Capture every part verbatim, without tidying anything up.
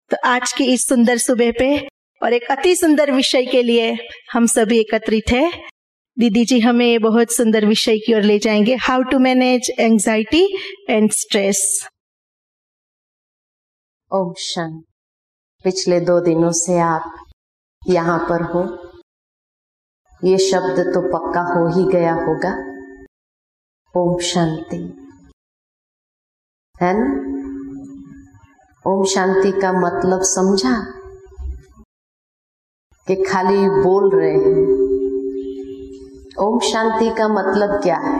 तो आज की इस सुंदर सुबह पे और एक अति सुंदर विषय के लिए हम सभी एकत्रित हैं। दीदी जी हमें ये बहुत सुंदर विषय की ओर ले जाएंगे, how to manage anxiety and stress. ओम शांति। पिछले दो दिनों से आप यहाँ पर हो, ये शब्द तो पक्का हो ही गया होगा, ओम शांति, है ना? ओम शांति का मतलब समझा कि खाली बोल रहे हैं? ओम शांति का मतलब क्या है?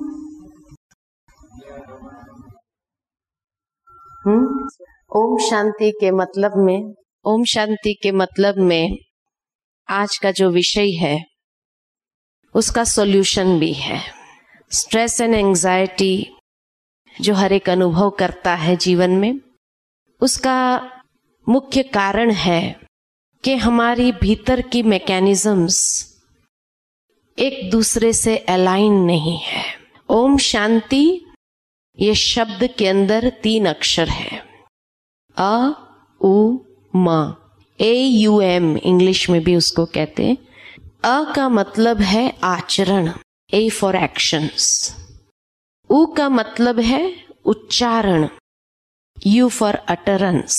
हम्म ओम शांति के मतलब में ओम शांति के मतलब में आज का जो विषय है उसका सॉल्यूशन भी है। स्ट्रेस एंड एंजाइटी जो हर एक अनुभव करता है जीवन में, उसका मुख्य कारण है कि हमारी भीतर की मैकेनिज्म्स एक दूसरे से अलाइन नहीं है। ओम शांति ये शब्द के अंदर तीन अक्षर है, अ उ म, ए यू एम इंग्लिश में भी उसको कहते हैं। अ का मतलब है आचरण, ए फॉर एक्शंस। उ का मतलब है उच्चारण, यू फॉर अटरेंस।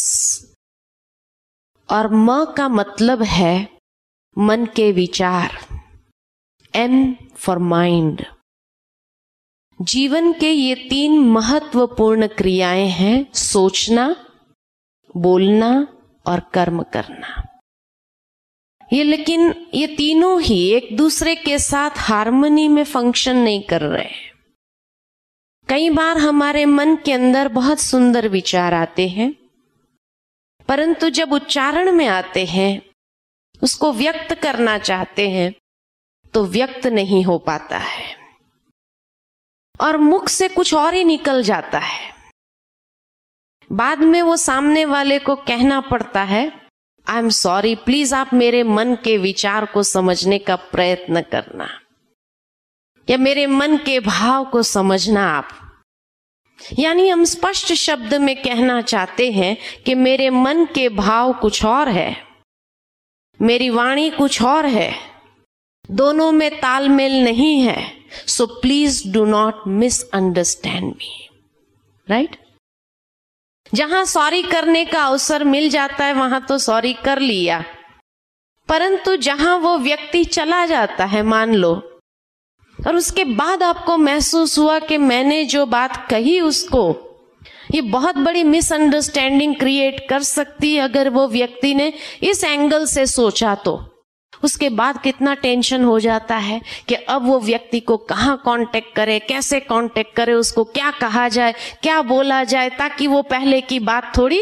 और म का मतलब है मन के विचार, एम फॉर माइंड। जीवन के ये तीन महत्वपूर्ण क्रियाएं हैं, सोचना, बोलना और कर्म करना। ये लेकिन ये तीनों ही एक दूसरे के साथ हार्मनी में फंक्शन नहीं कर रहे। कई बार हमारे मन के अंदर बहुत सुंदर विचार आते हैं, परंतु जब उच्चारण में आते हैं, उसको व्यक्त करना चाहते हैं तो व्यक्त नहीं हो पाता है और मुख से कुछ और ही निकल जाता है। बाद में वो सामने वाले को कहना पड़ता है, आई एम सॉरी, प्लीज आप मेरे मन के विचार को समझने का प्रयत्न करना, या मेरे मन के भाव को समझना आप। यानी हम स्पष्ट शब्द में कहना चाहते हैं कि मेरे मन के भाव कुछ और है, मेरी वाणी कुछ और है, दोनों में तालमेल नहीं है। So please do not misunderstand me, right? जहां सॉरी करने का अवसर मिल जाता है वहां तो सॉरी कर लिया, परंतु जहां वो व्यक्ति चला जाता है, मान लो, और उसके बाद आपको महसूस हुआ कि मैंने जो बात कही उसको ये बहुत बड़ी मिसअंडरस्टैंडिंग क्रिएट कर सकती है अगर वो व्यक्ति ने इस एंगल से सोचा, तो उसके बाद कितना टेंशन हो जाता है कि अब वो व्यक्ति को कहाँ कांटेक्ट करे, कैसे कांटेक्ट करे, उसको क्या कहा जाए, क्या बोला जाए, ताकि वो पहले की बात थोड़ी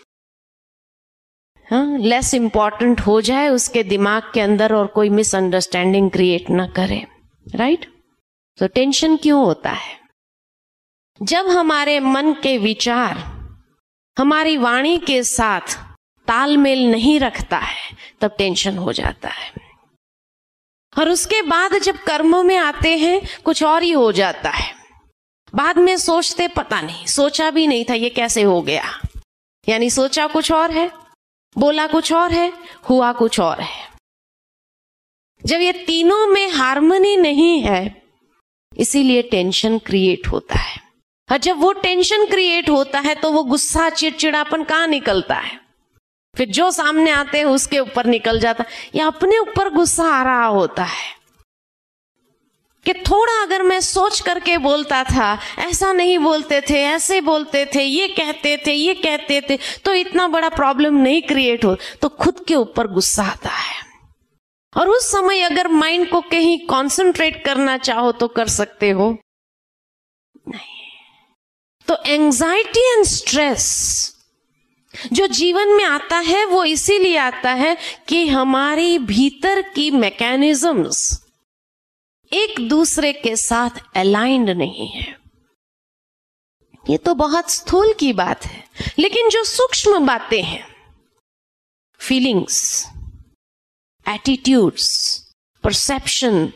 हाँ लेस इंपॉर्टेंट हो जाए उसके दिमाग के अंदर और कोई मिसअंडरस्टैंडिंग क्रिएट ना करे, राइट? तो टेंशन क्यों होता है? जब हमारे मन के विचार हमारी वाणी के साथ तालमेल नहीं रखता है तब टेंशन हो जाता है। और उसके बाद जब कर्मों में आते हैं कुछ और ही हो जाता है। बाद में सोचते पता नहीं, सोचा भी नहीं था, ये कैसे हो गया। यानी सोचा कुछ और है, बोला कुछ और है, हुआ कुछ और है। जब ये तीनों में हार्मनी नहीं है, इसीलिए टेंशन क्रिएट होता है। और जब वो टेंशन क्रिएट होता है तो वो गुस्सा, चिड़चिड़ापन कहाँ निकलता है? फिर जो सामने आते हैं उसके ऊपर निकल जाता है, या अपने ऊपर गुस्सा आ रहा होता है कि थोड़ा अगर मैं सोच करके बोलता था, ऐसा नहीं बोलते थे, ऐसे बोलते थे, ये कहते थे, ये कहते थे, तो इतना बड़ा प्रॉब्लम नहीं क्रिएट हो। तो खुद के ऊपर गुस्सा आता है। और उस समय अगर माइंड को कहीं कंसंट्रेट करना चाहो तो कर सकते हो नहीं। तो एंजाइटी एंड स्ट्रेस जो जीवन में आता है वो इसीलिए आता है कि हमारी भीतर की मैकेनिज्म्स एक दूसरे के साथ अलाइंड नहीं है। ये तो बहुत स्थूल की बात है, लेकिन जो सूक्ष्म बातें हैं, फीलिंग्स, एटीट्यूड्स, परसेप्शन,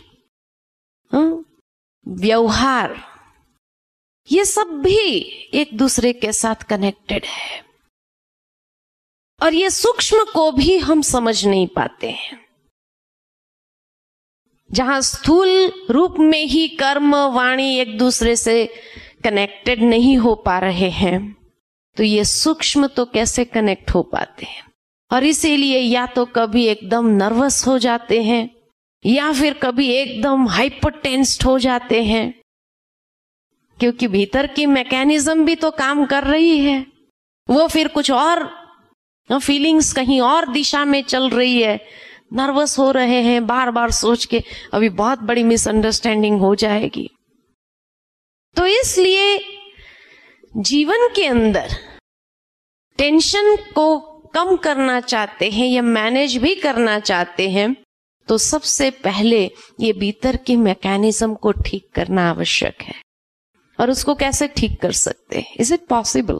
व्यवहार, ये सब भी एक दूसरे के साथ कनेक्टेड है। और ये सूक्ष्म को भी हम समझ नहीं पाते हैं। जहां स्थूल रूप में ही कर्म वाणी एक दूसरे से कनेक्टेड नहीं हो पा रहे हैं, तो ये सूक्ष्म तो कैसे कनेक्ट हो पाते हैं। और इसीलिए या तो कभी एकदम नर्वस हो जाते हैं या फिर कभी एकदम हाइपरटेंस्ड हो जाते हैं, क्योंकि भीतर की मैकेनिज्म भी तो काम कर रही है, वो फिर कुछ और फीलिंग्स कहीं और दिशा में चल रही है, नर्वस हो रहे हैं बार बार सोच के अभी बहुत बड़ी मिसअंडरस्टैंडिंग हो जाएगी। तो इसलिए जीवन के अंदर टेंशन को कम करना चाहते हैं या मैनेज भी करना चाहते हैं, तो सबसे पहले ये भीतर की मैकेनिज्म को ठीक करना आवश्यक है। और उसको कैसे ठीक कर सकते हैं? Is it possible?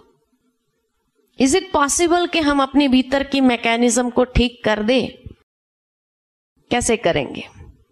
Is it possible कि हम अपने भीतर की मैकेनिज्म को ठीक कर दें? कैसे करेंगे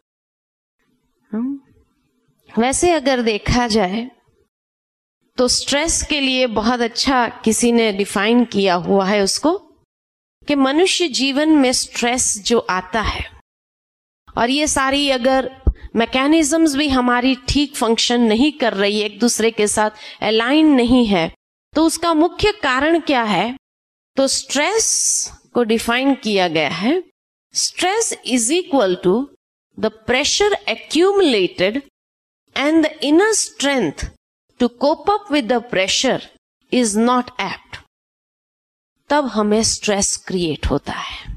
हम? वैसे अगर देखा जाए तो स्ट्रेस के लिए बहुत अच्छा किसी ने डिफाइन किया हुआ है उसको, कि मनुष्य जीवन में स्ट्रेस जो आता है और ये सारी अगर मैकेनिज्म्स भी हमारी ठीक फंक्शन नहीं कर रही है, एक दूसरे के साथ अलाइन नहीं है, तो उसका मुख्य कारण क्या है? तो स्ट्रेस को डिफाइन किया गया है, stress is equal to the pressure accumulated and the inner strength to cope up with the pressure is not apt. तब हमें स्ट्रेस क्रिएट होता है,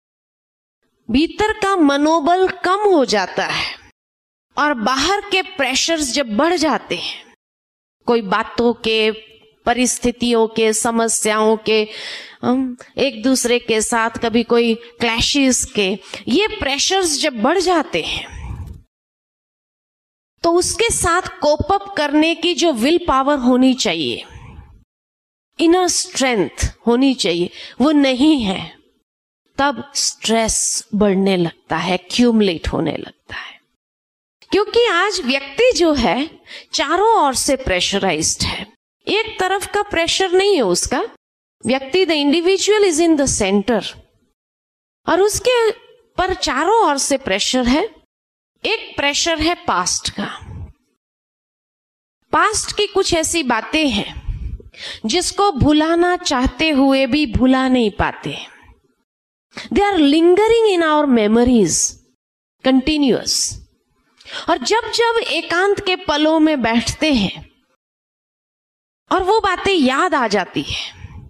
भीतर का मनोबल कम हो जाता है और बाहर के प्रेशर्स जब बढ़ जाते हैं, कोई बातों के, परिस्थितियों के, समस्याओं के, एक दूसरे के साथ कभी कोई क्लैशेस के, ये प्रेशर्स जब बढ़ जाते हैं तो उसके साथ कोप अप करने की जो विल पावर होनी चाहिए, इनर स्ट्रेंथ होनी चाहिए, वो नहीं है। तब स्ट्रेस बढ़ने लगता है, एक्यूमुलेट होने लगता है। क्योंकि आज व्यक्ति जो है चारों ओर से प्रेशराइज्ड है, एक तरफ का प्रेशर नहीं है उसका। व्यक्ति, the individual is in the centre, और उसके पर चारों ओर से प्रेशर है। एक प्रेशर है पास्ट का। पास्ट की कुछ ऐसी बातें हैं जिसको भुलाना चाहते हुए भी भुला नहीं पाते। They are lingering in our memories continuous. और जब जब एकांत के पलों में बैठते हैं और वो बातें याद आ जाती है,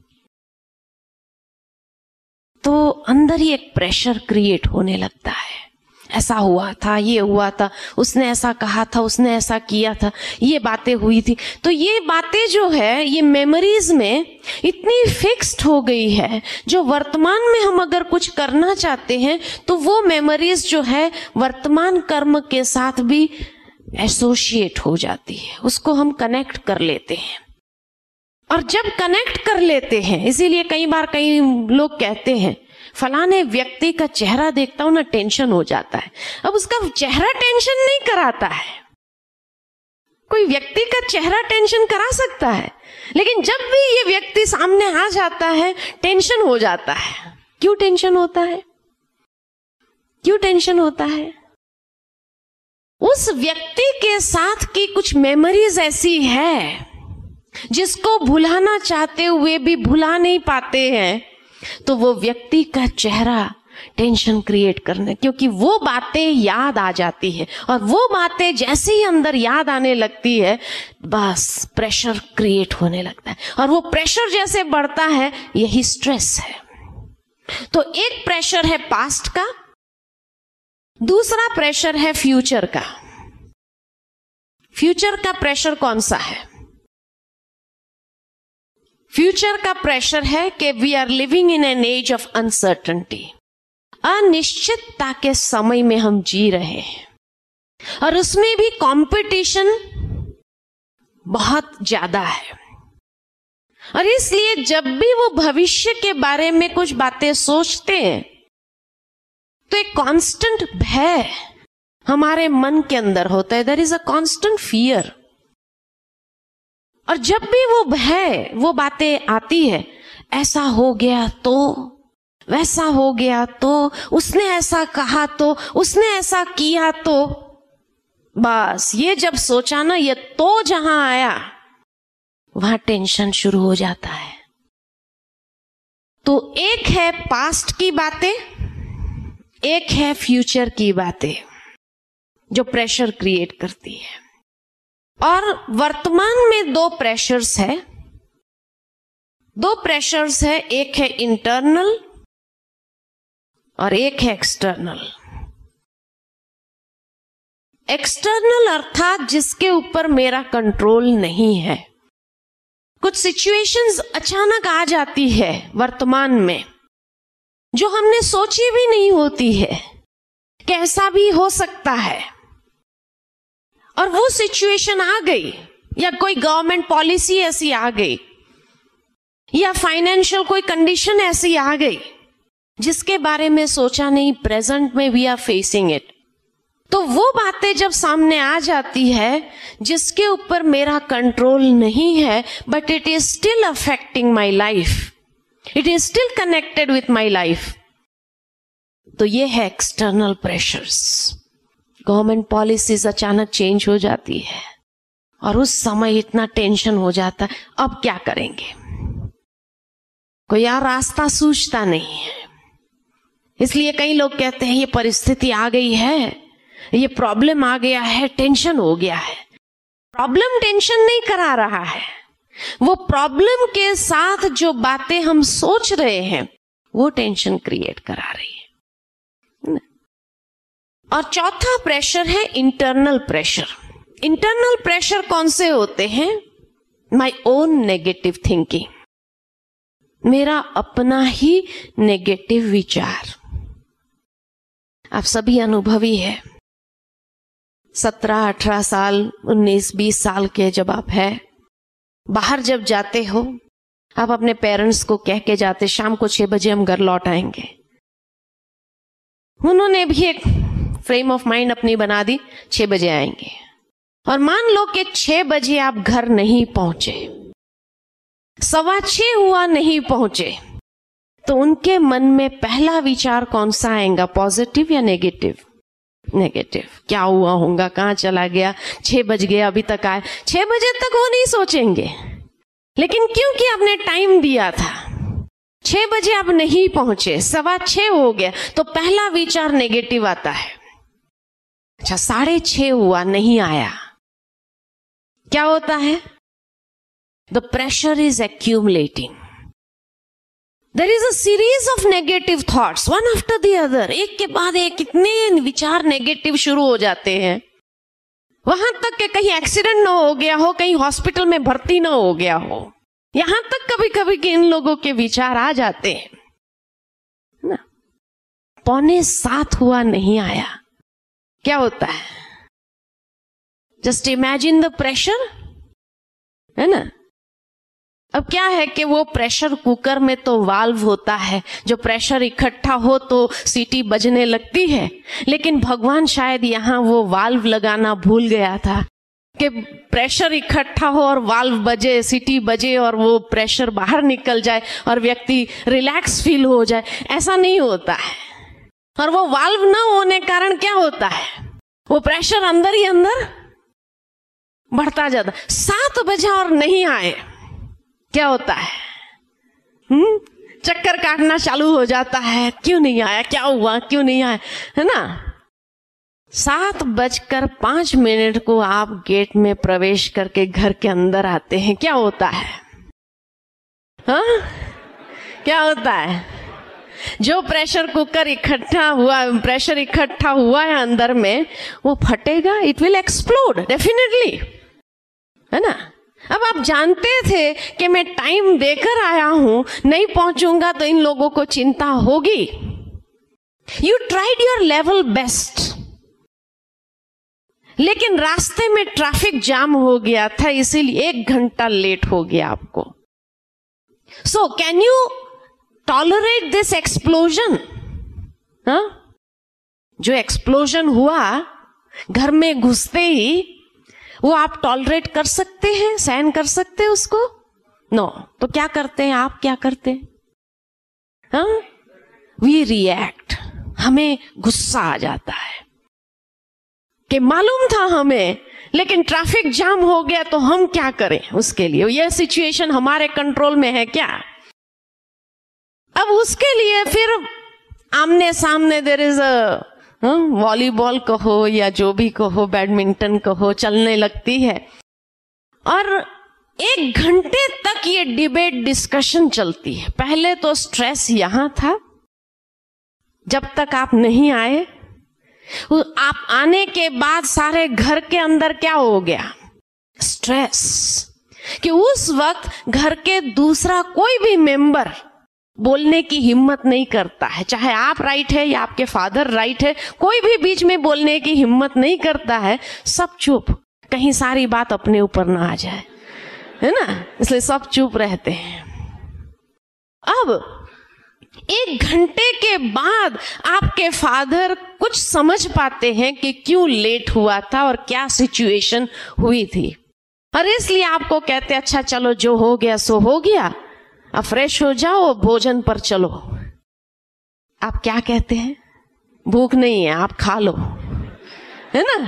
तो अंदर ही एक प्रेशर क्रिएट होने लगता है। ऐसा हुआ था, ये हुआ था, उसने ऐसा कहा था, उसने ऐसा किया था, ये बातें हुई थी। तो ये बातें जो है ये मेमोरीज में इतनी फिक्स्ड हो गई है, जो वर्तमान में हम अगर कुछ करना चाहते हैं तो वो मेमोरीज जो है वर्तमान कर्म के साथ भी एसोसिएट हो जाती है, उसको हम कनेक्ट कर लेते हैं। और जब कनेक्ट कर लेते हैं, इसीलिए कई बार कई लोग कहते हैं फलाने व्यक्ति का चेहरा देखता हूं ना टेंशन हो जाता है। अब उसका चेहरा टेंशन नहीं कराता है। कोई व्यक्ति का चेहरा टेंशन करा सकता है, लेकिन जब भी ये व्यक्ति सामने आ जाता है टेंशन हो जाता है। क्यों टेंशन होता है? क्यों टेंशन होता है? उस व्यक्ति के साथ की कुछ मेमोरीज ऐसी है जिसको भुलाना चाहते हुए भी भुला नहीं पाते हैं, तो वो व्यक्ति का चेहरा टेंशन क्रिएट करने, क्योंकि वो बातें याद आ जाती है। और वो बातें जैसे ही अंदर याद आने लगती है, बस प्रेशर क्रिएट होने लगता है। और वो प्रेशर जैसे बढ़ता है, यही स्ट्रेस है। तो एक प्रेशर है पास्ट का, दूसरा प्रेशर है फ्यूचर का। फ्यूचर का प्रेशर कौन सा है? फ्यूचर का प्रेशर है कि we are living in an age of uncertainty. अनिश्चितता के समय में हम जी रहे हैं, और उसमें भी कंपटीशन बहुत ज्यादा है। और इसलिए जब भी वो भविष्य के बारे में कुछ बातें सोचते हैं, तो एक कांस्टेंट भय हमारे मन के अंदर होता है। There is a constant fear. और जब भी वो भय, वो बातें आती है, ऐसा हो गया तो, वैसा हो गया तो, उसने ऐसा कहा तो, उसने ऐसा किया तो। बस ये जब सोचा ना, ये तो जहां आया वहां टेंशन शुरू हो जाता है। तो एक है पास्ट की बातें, एक है फ्यूचर की बातें जो प्रेशर क्रिएट करती है। और वर्तमान में दो प्रेशर्स है, दो प्रेशर्स है, एक है इंटरनल और एक है एक्सटर्नल। एक्सटर्नल अर्थात जिसके ऊपर मेरा कंट्रोल नहीं है। कुछ सिचुएशंस अचानक आ जाती है वर्तमान में जो हमने सोची भी नहीं होती है, कैसा भी हो सकता है, और वो सिचुएशन आ गई, या कोई गवर्नमेंट पॉलिसी ऐसी आ गई, या फाइनेंशियल कोई कंडीशन ऐसी आ गई जिसके बारे में सोचा नहीं, प्रेजेंट में वी आर फेसिंग इट। तो वो बातें जब सामने आ जाती है जिसके ऊपर मेरा कंट्रोल नहीं है, but it is still affecting my life, it is still connected with my life, तो ये है एक्सटर्नल प्रेशर्स। गवर्नमेंट पॉलिसीज अचानक चेंज हो जाती है और उस समय इतना टेंशन हो जाता है, अब क्या करेंगे, कोई यार रास्ता सूझता नहीं है। इसलिए कई लोग कहते हैं ये परिस्थिति आ गई है, ये प्रॉब्लम आ गया है, टेंशन हो गया है। प्रॉब्लम टेंशन नहीं करा रहा है, वो प्रॉब्लम के साथ जो बातें हम सोच रहे हैं वो टेंशन क्रिएट करा रही है। और चौथा प्रेशर है इंटरनल प्रेशर। इंटरनल प्रेशर कौन से होते हैं? माई ओन नेगेटिव थिंकिंग, मेरा अपना ही नेगेटिव विचार। आप सभी अनुभवी है, सत्रह अठारह साल, उन्नीस बीस साल के जब आप है, बाहर जब जाते हो, आप अपने पेरेंट्स को कह के जाते शाम को छह बजे हम घर लौट आएंगे। उन्होंने भी एक फ्रेम ऑफ माइंड अपनी बना दी, छह बजे आएंगे। और मान लो कि छह बजे आप घर नहीं पहुंचे, सवा छह हुआ नहीं पहुंचे, तो उनके मन में पहला विचार कौन सा आएगा, पॉजिटिव या नेगेटिव? नेगेटिव। क्या हुआ होगा, कहां चला गया, छह बज गए अभी तक आए। छह बजे तक वो नहीं सोचेंगे, लेकिन क्योंकि आपने टाइम दिया था, छह बजे आप नहीं पहुंचे, सवा छह हो गया, तो पहला विचार नेगेटिव आता है। अच्छा, साढ़े छह हुआ नहीं आया, क्या होता है? The pressure is accumulating, there is a series of negative thoughts one after the other, एक के बाद एक कितने विचार नेगेटिव शुरू हो जाते हैं। वहां तक कि कहीं एक्सीडेंट ना हो गया हो, कहीं हॉस्पिटल में भर्ती ना हो गया हो, यहां तक कभी कभी कि इन लोगों के विचार आ जाते हैं ना। पौने सात हुआ नहीं आया, क्या होता है? जस्ट इमेजिन द प्रेशर, है ना। अब क्या है कि वो प्रेशर कुकर में तो वाल्व होता है, जो प्रेशर इकट्ठा हो तो सीटी बजने लगती है, लेकिन भगवान शायद यहाँ वो वाल्व लगाना भूल गया था कि प्रेशर इकट्ठा हो और वाल्व बजे, सीटी बजे और वो प्रेशर बाहर निकल जाए और व्यक्ति रिलैक्स फील हो जाए। ऐसा नहीं होता है। और वो वाल्व ना होने कारण क्या होता है, वो प्रेशर अंदर ही अंदर बढ़ता जाता। सात बजे और नहीं आए, क्या होता है? हम्म चक्कर काटना चालू हो जाता है, क्यों नहीं आया, क्या हुआ, क्यों नहीं आया, है ना। सात बजकर पांच मिनट को आप गेट में प्रवेश करके घर के अंदर आते हैं, क्या होता है? हाँ, क्या होता है? जो प्रेशर कुकर इकट्ठा हुआ, प्रेशर इकट्ठा हुआ है अंदर में, वो फटेगा, इट विल एक्सप्लोड डेफिनेटली, है ना। अब आप जानते थे कि मैं टाइम देकर आया हूं, नहीं पहुंचूंगा तो इन लोगों को चिंता होगी। You tried your level best, लेकिन रास्ते में ट्रैफिक जाम हो गया था, इसीलिए एक घंटा लेट हो गया आपको। So can you tolerate this explosion? हाँ, जो एक्सप्लोजन हुआ घर में घुसते ही, वो आप टॉलरेट कर सकते हैं, सहन कर सकते हैं उसको? No no. तो क्या करते हैं आप, क्या करते हैं? हाँ, वी रिएक्ट, हमें गुस्सा आ जाता है कि मालूम था हमें, लेकिन ट्रैफिक जाम हो गया तो हम क्या करें उसके लिए, यह सिचुएशन हमारे कंट्रोल में है क्या। अब उसके लिए फिर आमने सामने देयर इज अ वॉलीबॉल कहो या जो भी कहो, बैडमिंटन कहो, चलने लगती है और एक घंटे तक ये डिबेट डिस्कशन चलती है। पहले तो स्ट्रेस यहां था, जब तक आप नहीं आए, आप आने के बाद सारे घर के अंदर क्या हो गया, स्ट्रेस, कि उस वक्त घर के दूसरा कोई भी मेंबर बोलने की हिम्मत नहीं करता है, चाहे आप राइट है या आपके फादर राइट है, कोई भी बीच में बोलने की हिम्मत नहीं करता है, सब चुप, कहीं सारी बात अपने ऊपर ना आ जाए, है ना, इसलिए सब चुप रहते हैं। अब एक घंटे के बाद आपके फादर कुछ समझ पाते हैं कि क्यों लेट हुआ था और क्या सिचुएशन हुई थी, और इसलिए आपको कहते हैं अच्छा चलो जो हो गया सो हो गया, अब फ्रेश हो जाओ, भोजन पर चलो। आप क्या कहते हैं, भूख नहीं है, आप खा लो, है ना।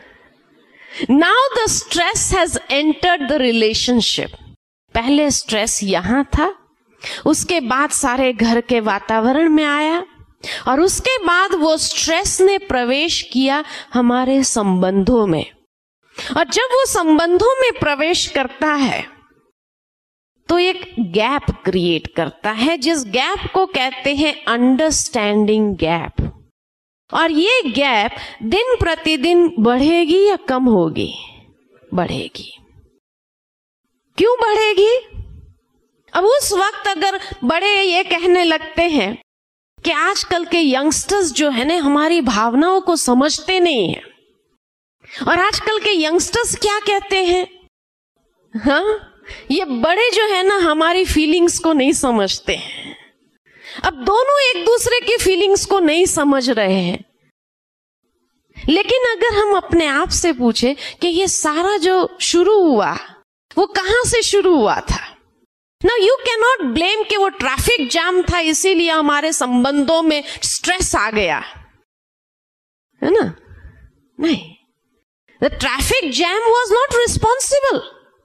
Now the stress has entered the relationship. पहले स्ट्रेस यहां था, उसके बाद सारे घर के वातावरण में आया, और उसके बाद वो स्ट्रेस ने प्रवेश किया हमारे संबंधों में, और जब वो संबंधों में प्रवेश करता है तो एक गैप क्रिएट करता है, जिस गैप को कहते हैं अंडरस्टैंडिंग गैप। और ये गैप दिन प्रतिदिन बढ़ेगी या कम होगी, बढ़ेगी। क्यों बढ़ेगी? अब उस वक्त अगर बड़े ये कहने लगते हैं कि आजकल के यंगस्टर्स जो है ना हमारी भावनाओं को समझते नहीं है, और आजकल के यंगस्टर्स क्या कहते हैं, हाँ ये बड़े जो है ना हमारी फीलिंग्स को नहीं समझते हैं। अब दोनों एक दूसरे की फीलिंग्स को नहीं समझ रहे हैं। लेकिन अगर हम अपने आप से पूछे कि ये सारा जो शुरू हुआ वो कहां से शुरू हुआ था, ना यू कैन नॉट ब्लेम कि वो ट्रैफिक जाम था इसीलिए हमारे संबंधों में स्ट्रेस आ गया, है ना, नहीं, the traffic jam was not responsible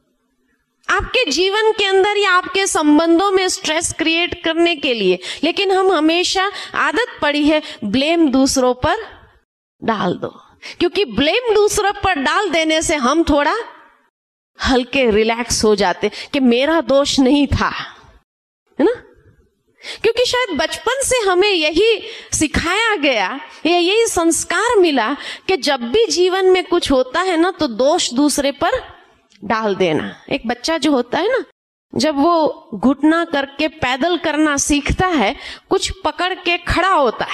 आपके जीवन के अंदर या आपके संबंधों में स्ट्रेस क्रिएट करने के लिए। लेकिन हम हमेशा आदत पड़ी है ब्लेम दूसरों पर डाल दो, क्योंकि ब्लेम दूसरों पर डाल देने से हम थोड़ा हल्के रिलैक्स हो जाते कि मेरा दोष नहीं था, है ना, क्योंकि शायद बचपन से हमें यही सिखाया गया या यही संस्कार मिला कि जब भी जीवन में कुछ होता है ना तो दोष दूसरे पर डाल देना। एक बच्चा जो होता है ना, जब वो घुटना करके पैदल करना सीखता है, कुछ पकड़ के खड़ा होता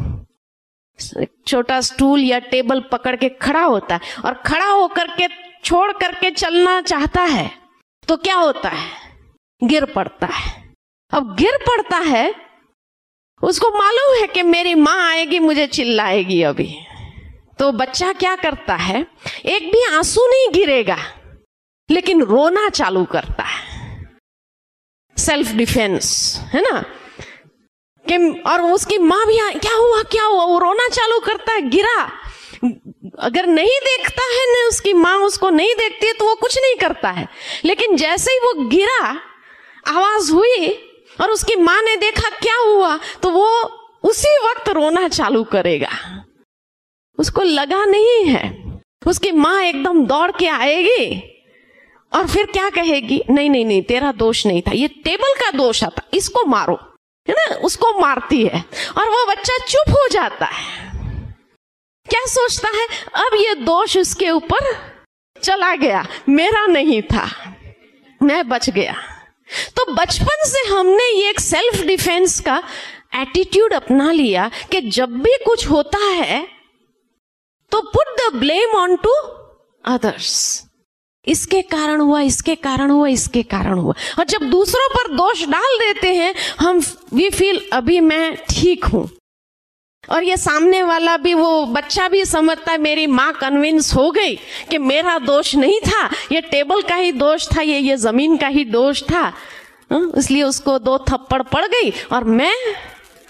है, छोटा स्टूल या टेबल पकड़ के खड़ा होता है, और खड़ा होकर के छोड़ करके चलना चाहता है तो क्या होता है, गिर पड़ता है। अब गिर पड़ता है, उसको मालूम है कि मेरी माँ आएगी मुझे चिल्लाएगी अभी, तो बच्चा क्या करता है, एक भी आंसू नहीं गिरेगा लेकिन रोना चालू करता है, सेल्फ डिफेंस, है ना, कि और उसकी माँ भी क्या हुआ क्या हुआ, वो रोना चालू करता है, गिरा। अगर नहीं देखता है ना, उसकी माँ उसको नहीं देखती है तो वो कुछ नहीं करता है, लेकिन जैसे ही वो गिरा, आवाज हुई और उसकी माँ ने देखा क्या हुआ, तो वो उसी वक्त रोना चालू करेगा। उसको लगा नहीं है, उसकी माँ एकदम दौड़ के आएगी और फिर क्या कहेगी, नहीं नहीं नहीं तेरा दोष नहीं था, ये टेबल का दोष था, इसको मारो, है ना, उसको मारती है और वो बच्चा चुप हो जाता है। क्या सोचता है, अब ये दोष उसके ऊपर चला गया, मेरा नहीं था, मैं बच गया। तो बचपन से हमने ये एक सेल्फ डिफेंस का एटीट्यूड अपना लिया कि जब भी कुछ होता है तो put the blame on to others, इसके कारण हुआ, इसके कारण हुआ, इसके कारण हुआ। और जब दूसरों पर दोष डाल देते हैं हम, वी फील अभी मैं ठीक हूं, और ये सामने वाला भी, वो बच्चा भी समझता है मेरी माँ कन्विंस हो गई कि मेरा दोष नहीं था, ये टेबल का ही दोष था, ये ये जमीन का ही दोष था, इसलिए उसको दो थप्पड़ पड़ गई और मैं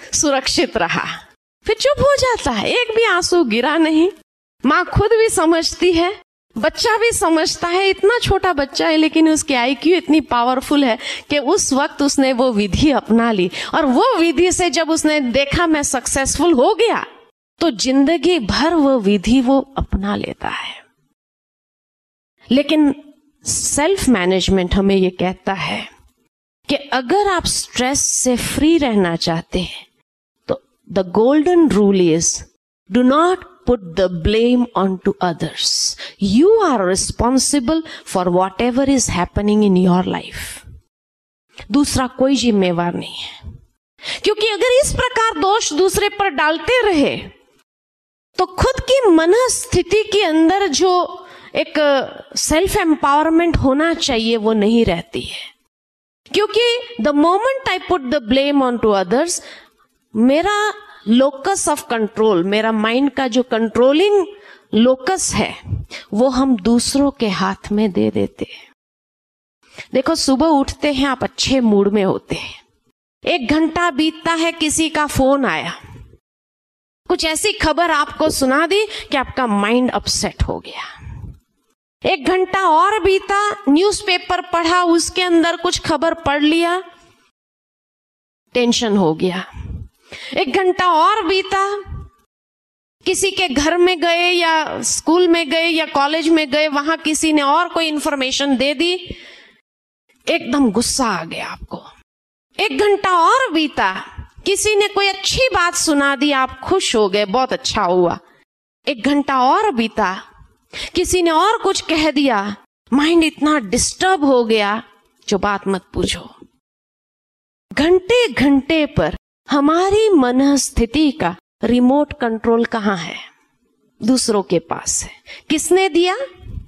सुरक्षित रहा। फिर चुप हो जाता है, एक भी आंसू गिरा नहीं। माँ खुद भी समझती है, बच्चा भी समझता है, इतना छोटा बच्चा है लेकिन उसकी आईक्यू इतनी पावरफुल है कि उस वक्त उसने वो विधि अपना ली, और वो विधि से जब उसने देखा मैं सक्सेसफुल हो गया तो जिंदगी भर वो विधि वो अपना लेता है। लेकिन सेल्फ मैनेजमेंट हमें ये कहता है कि अगर आप स्ट्रेस से फ्री रहना चाहते हैं तो the golden rule is do not put the blame onto others. You are responsible for whatever is happening in your life. दूसरा कोई जिम्मेवार नहीं है, क्योंकि अगर इस प्रकार दोष दूसरे पर डालते रहे तो खुद की मनस्थिति के अंदर जो एक सेल्फ एम्पावरमेंट होना चाहिए वो नहीं रहती है। क्योंकि the moment I put the blame on to others, मेरा लोकस ऑफ कंट्रोल, मेरा माइंड का जो कंट्रोलिंग लोकस है वो हम दूसरों के हाथ में दे देते हैं। देखो, सुबह उठते हैं, आप अच्छे मूड में होते हैं, एक घंटा बीतता है, किसी का फोन आया, कुछ ऐसी खबर आपको सुना दी कि आपका माइंड अपसेट हो गया। एक घंटा और बीता, न्यूज़पेपर पढ़ा, उसके अंदर कुछ खबर पढ़ लिया, टेंशन हो गया। एक घंटा और बीता, किसी के घर में गए या स्कूल में गए या कॉलेज में गए, वहां किसी ने और कोई इंफॉर्मेशन दे दी, एकदम गुस्सा आ गया आपको। एक घंटा और बीता, किसी ने कोई अच्छी बात सुना दी, आप खुश हो गए, बहुत अच्छा हुआ। एक घंटा और बीता, किसी ने और कुछ कह दिया, माइंड इतना डिस्टर्ब हो गया जो बात मत पूछो। घंटे घंटे पर हमारी मनस्थिति का रिमोट कंट्रोल कहां है? दूसरों के पास है। किसने दिया?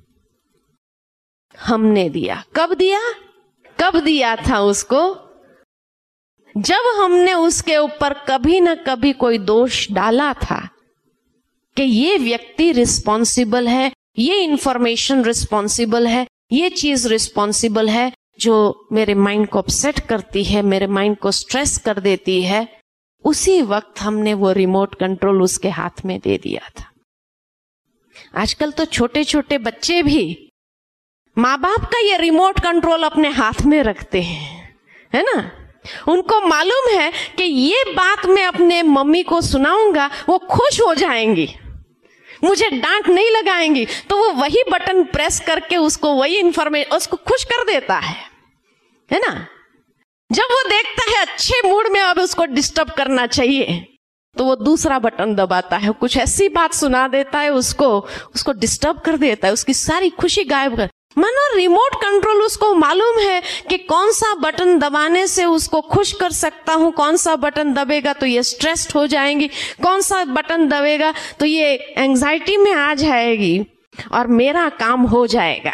हमने दिया। कब दिया? कब दिया था उसको? जब हमने उसके ऊपर कभी ना कभी कोई दोष डाला था कि ये व्यक्ति रिस्पॉन्सिबल है, ये इंफॉर्मेशन रिस्पॉन्सिबल है, ये चीज रिस्पॉन्सिबल है जो मेरे माइंड को अपसेट करती है, मेरे माइंड को स्ट्रेस कर देती है, उसी वक्त हमने वो रिमोट कंट्रोल उसके हाथ में दे दिया था। आजकल तो छोटे छोटे बच्चे भी माँ बाप का ये रिमोट कंट्रोल अपने हाथ में रखते हैं, है ना। उनको मालूम है कि ये बात मैं अपने मम्मी को सुनाऊंगा, वो खुश हो जाएंगी, मुझे डांट नहीं लगाएंगी, तो वो वही बटन प्रेस करके उसको वही इंफॉर्मेशन उसको खुश कर देता है, है ना। जब वो देखता है अच्छे मूड में अब उसको डिस्टर्ब करना चाहिए, तो वो दूसरा बटन दबाता है, कुछ ऐसी बात सुना देता है उसको, उसको डिस्टर्ब कर देता है, उसकी सारी खुशी गायब कर। मानो रिमोट कंट्रोल उसको मालूम है कि कौन सा बटन दबाने से उसको खुश कर सकता हूं, कौन सा बटन दबेगा तो ये स्ट्रेस्ड हो जाएंगी, कौन सा बटन दबेगा तो ये एंजाइटी में आ जाएगी और मेरा काम हो जाएगा।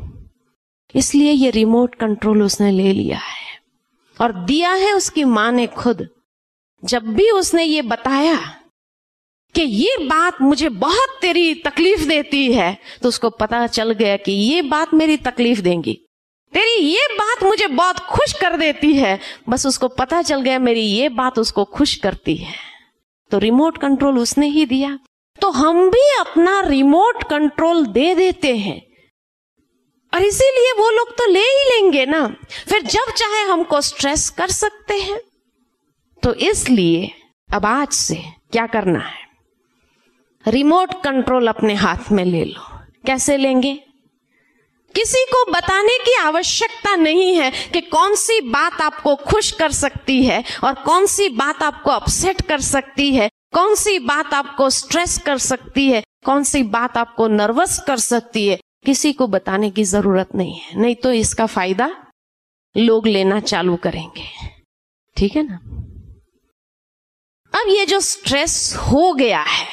इसलिए ये रिमोट कंट्रोल उसने ले लिया है और दिया है उसकी मां ने खुद। जब भी उसने ये बताया कि ये बात मुझे बहुत तेरी तकलीफ देती है, तो उसको पता चल गया कि ये बात मेरी तकलीफ देंगी, तेरी ये बात मुझे बहुत खुश कर देती है, बस उसको पता चल गया मेरी ये बात उसको खुश करती है, तो रिमोट कंट्रोल उसने ही दिया। तो हम भी अपना रिमोट कंट्रोल दे देते हैं और इसीलिए वो लोग तो ले ही लेंगे ना, फिर जब चाहे हमको स्ट्रेस कर सकते हैं। तो इसलिए अब आज से क्या करना है, रिमोट कंट्रोल अपने हाथ में ले लो। कैसे लेंगे? किसी को बताने की आवश्यकता नहीं है कि कौन सी बात आपको खुश कर सकती है और कौन सी बात आपको अपसेट कर सकती है, कौन सी बात आपको स्ट्रेस कर सकती है, कौन सी बात आपको नर्वस कर सकती है। किसी को बताने की जरूरत नहीं है, नहीं तो इसका फायदा लोग लेना चालू करेंगे, ठीक है ना। अब ये जो स्ट्रेस हो गया है,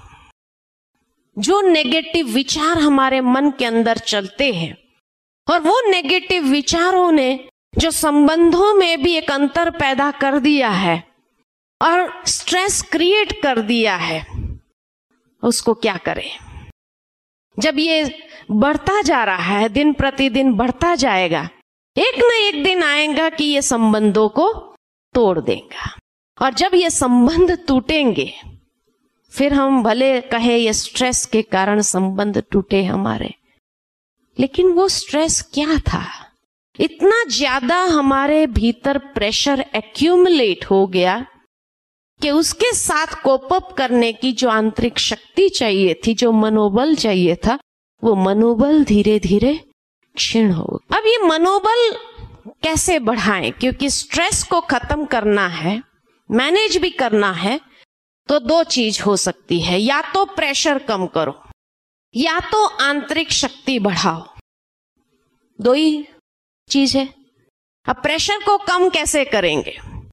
जो नेगेटिव विचार हमारे मन के अंदर चलते हैं, और वो नेगेटिव विचारों ने जो संबंधों में भी एक अंतर पैदा कर दिया है और स्ट्रेस क्रिएट कर दिया है, उसको क्या करें। जब ये बढ़ता जा रहा है, दिन प्रतिदिन बढ़ता जाएगा, एक ना एक दिन आएगा कि ये संबंधों को तोड़ देगा और जब ये संबंध टूटेंगे, फिर हम भले कहे ये स्ट्रेस के कारण संबंध टूटे हमारे, लेकिन वो स्ट्रेस क्या था? इतना ज्यादा हमारे भीतर प्रेशर एक्यूमुलेट हो गया कि उसके साथ कोप अप करने की जो आंतरिक शक्ति चाहिए थी, जो मनोबल चाहिए था, वो मनोबल धीरे धीरे क्षीण हो। अब ये मनोबल कैसे बढ़ाएं? क्योंकि स्ट्रेस को खत्म करना है, मैनेज भी करना है, तो दो चीज हो सकती है, या तो प्रेशर कम करो या तो आंतरिक शक्ति बढ़ाओ। दो ही चीज है। अब प्रेशर को कम कैसे करेंगे?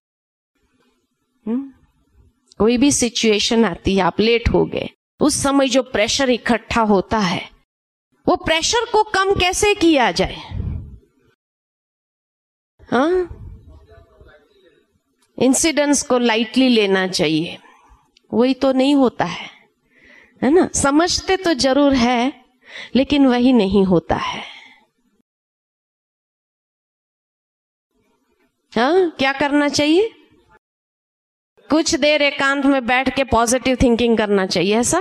हुँ? कोई भी सिचुएशन आती है, आप लेट हो गए, उस समय जो प्रेशर इकट्ठा होता है, वो प्रेशर को कम कैसे किया जाए? हाँ, इंसिडेंट्स को लाइटली लेना चाहिए, वही तो नहीं होता है, है ना? समझते तो जरूर है, लेकिन वही नहीं होता है। हाँ, क्या करना चाहिए? कुछ देर एकांत में बैठ के पॉजिटिव थिंकिंग करना चाहिए, ऐसा?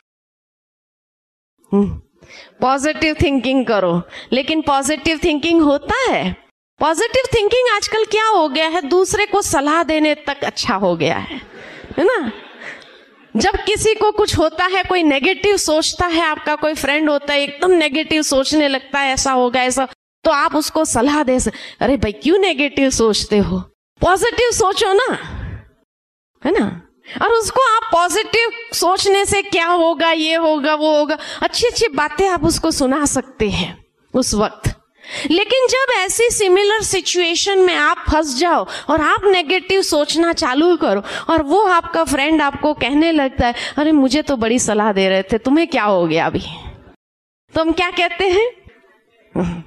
पॉजिटिव थिंकिंग करो, लेकिन पॉजिटिव थिंकिंग होता है? पॉजिटिव थिंकिंग आजकल क्या हो गया है, दूसरे को सलाह देने तक अच्छा हो गया है, है ना? जब किसी को कुछ होता है, कोई नेगेटिव सोचता है, आपका कोई फ्रेंड होता है एकदम नेगेटिव सोचने लगता है, ऐसा होगा ऐसा, तो आप उसको सलाह दे सकते, अरे भाई क्यों नेगेटिव सोचते हो, पॉजिटिव सोचो ना, है ना? और उसको आप पॉजिटिव सोचने से क्या होगा, ये होगा, वो होगा, अच्छी अच्छी बातें आप उसको सुना सकते हैं उस वक्त। लेकिन जब ऐसी सिमिलर सिचुएशन में आप फंस जाओ और आप नेगेटिव सोचना चालू करो, और वो आपका फ्रेंड आपको कहने लगता है, अरे मुझे तो बड़ी सलाह दे रहे थे, तुम्हें क्या हो गया अभी? तो हम क्या कहते हैं?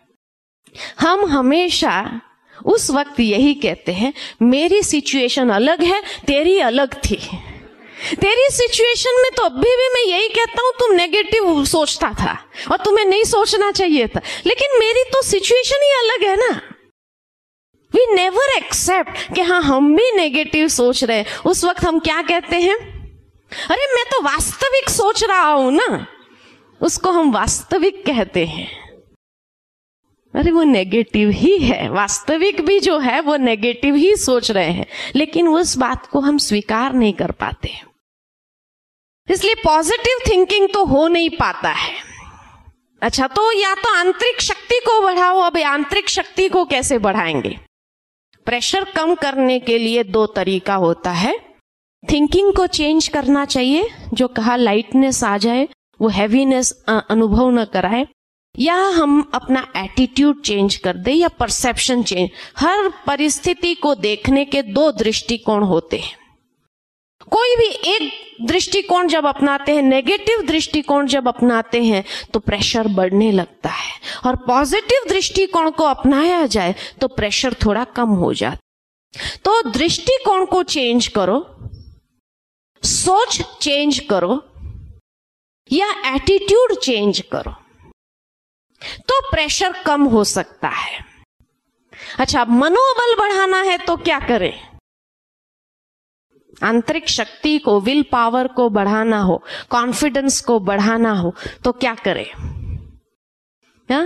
हम हमेशा उस वक्त यही कहते हैं, मेरी सिचुएशन अलग है, तेरी अलग थी। तेरी सिचुएशन में तो अभी भी मैं यही कहता हूं, तुम नेगेटिव सोचता था और तुम्हें नहीं सोचना चाहिए था, लेकिन मेरी तो सिचुएशन ही अलग है ना। वी नेवर एक्सेप्ट कि हाँ हम भी नेगेटिव सोच रहे हैं। उस वक्त हम क्या कहते हैं? अरे मैं तो वास्तविक सोच रहा हूं ना, उसको हम वास्तविक कहते हैं। अरे वो नेगेटिव ही है, वास्तविक भी जो है वो नेगेटिव ही सोच रहे हैं, लेकिन उस बात को हम स्वीकार नहीं कर पाते, इसलिए पॉजिटिव थिंकिंग तो हो नहीं पाता है। अच्छा, तो या तो आंतरिक शक्ति को बढ़ाओ। अब आंतरिक शक्ति को कैसे बढ़ाएंगे? प्रेशर कम करने के लिए दो तरीका होता है। थिंकिंग को चेंज करना चाहिए, जो कहा लाइटनेस आ जाए, वो हैवीनेस अनुभव न कराए, या हम अपना एटीट्यूड चेंज कर दे, या परसेप्शन चेंज। हर परिस्थिति को देखने के दो दृष्टिकोण होते हैं। कोई भी एक दृष्टिकोण जब अपनाते हैं, नेगेटिव दृष्टिकोण जब अपनाते हैं, तो प्रेशर बढ़ने लगता है, और पॉजिटिव दृष्टिकोण को अपनाया जाए तो प्रेशर थोड़ा कम हो जाता। तो दृष्टिकोण को चेंज करो, सोच चेंज करो, या एटीट्यूड चेंज करो, तो प्रेशर कम हो सकता है। अच्छा, मनोबल बढ़ाना है तो क्या करें? आंतरिक शक्ति को, विल पावर को बढ़ाना हो, कॉन्फिडेंस को बढ़ाना हो, तो क्या करें? हा?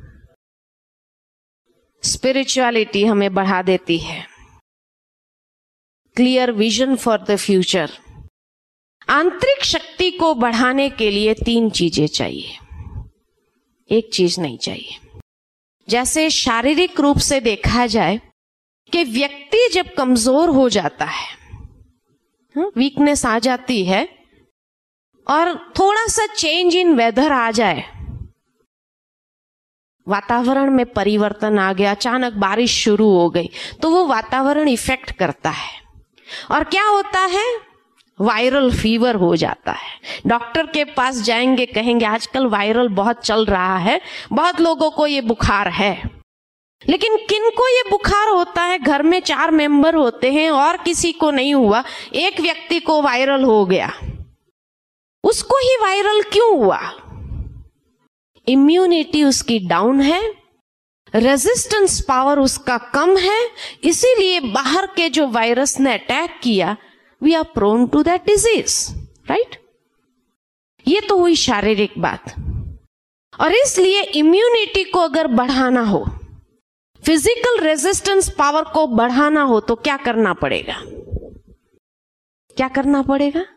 स्पिरिचुअलिटी हमें बढ़ा देती है, clear vision for the future. आंतरिक शक्ति को बढ़ाने के लिए तीन चीजें चाहिए, एक चीज नहीं चाहिए। जैसे शारीरिक रूप से देखा जाए कि व्यक्ति जब कमजोर हो जाता है, वीकनेस आ जाती है, और थोड़ा सा चेंज इन वेदर आ जाए, वातावरण में परिवर्तन आ गया, अचानक बारिश शुरू हो गई, तो वो वातावरण इफेक्ट करता है, और क्या होता है? वायरल फीवर हो जाता है। डॉक्टर के पास जाएंगे, कहेंगे आजकल वायरल बहुत चल रहा है, बहुत लोगों को ये बुखार है। लेकिन किनको ये बुखार होता है? घर में चार मेंबर होते हैं और किसी को नहीं हुआ, एक व्यक्ति को वायरल हो गया। उसको ही वायरल क्यों हुआ? इम्यूनिटी उसकी डाउन है, रेजिस्टेंस पावर उसका कम है, इसीलिए बाहर के जो वायरस ने अटैक किया, we are prone to that disease, right. ये तो हुई शारीरिक बात। और इसलिए इम्यूनिटी को अगर बढ़ाना हो, फिजिकल रेजिस्टेंस पावर को बढ़ाना हो, तो क्या करना पड़ेगा? क्या करना पड़ेगा?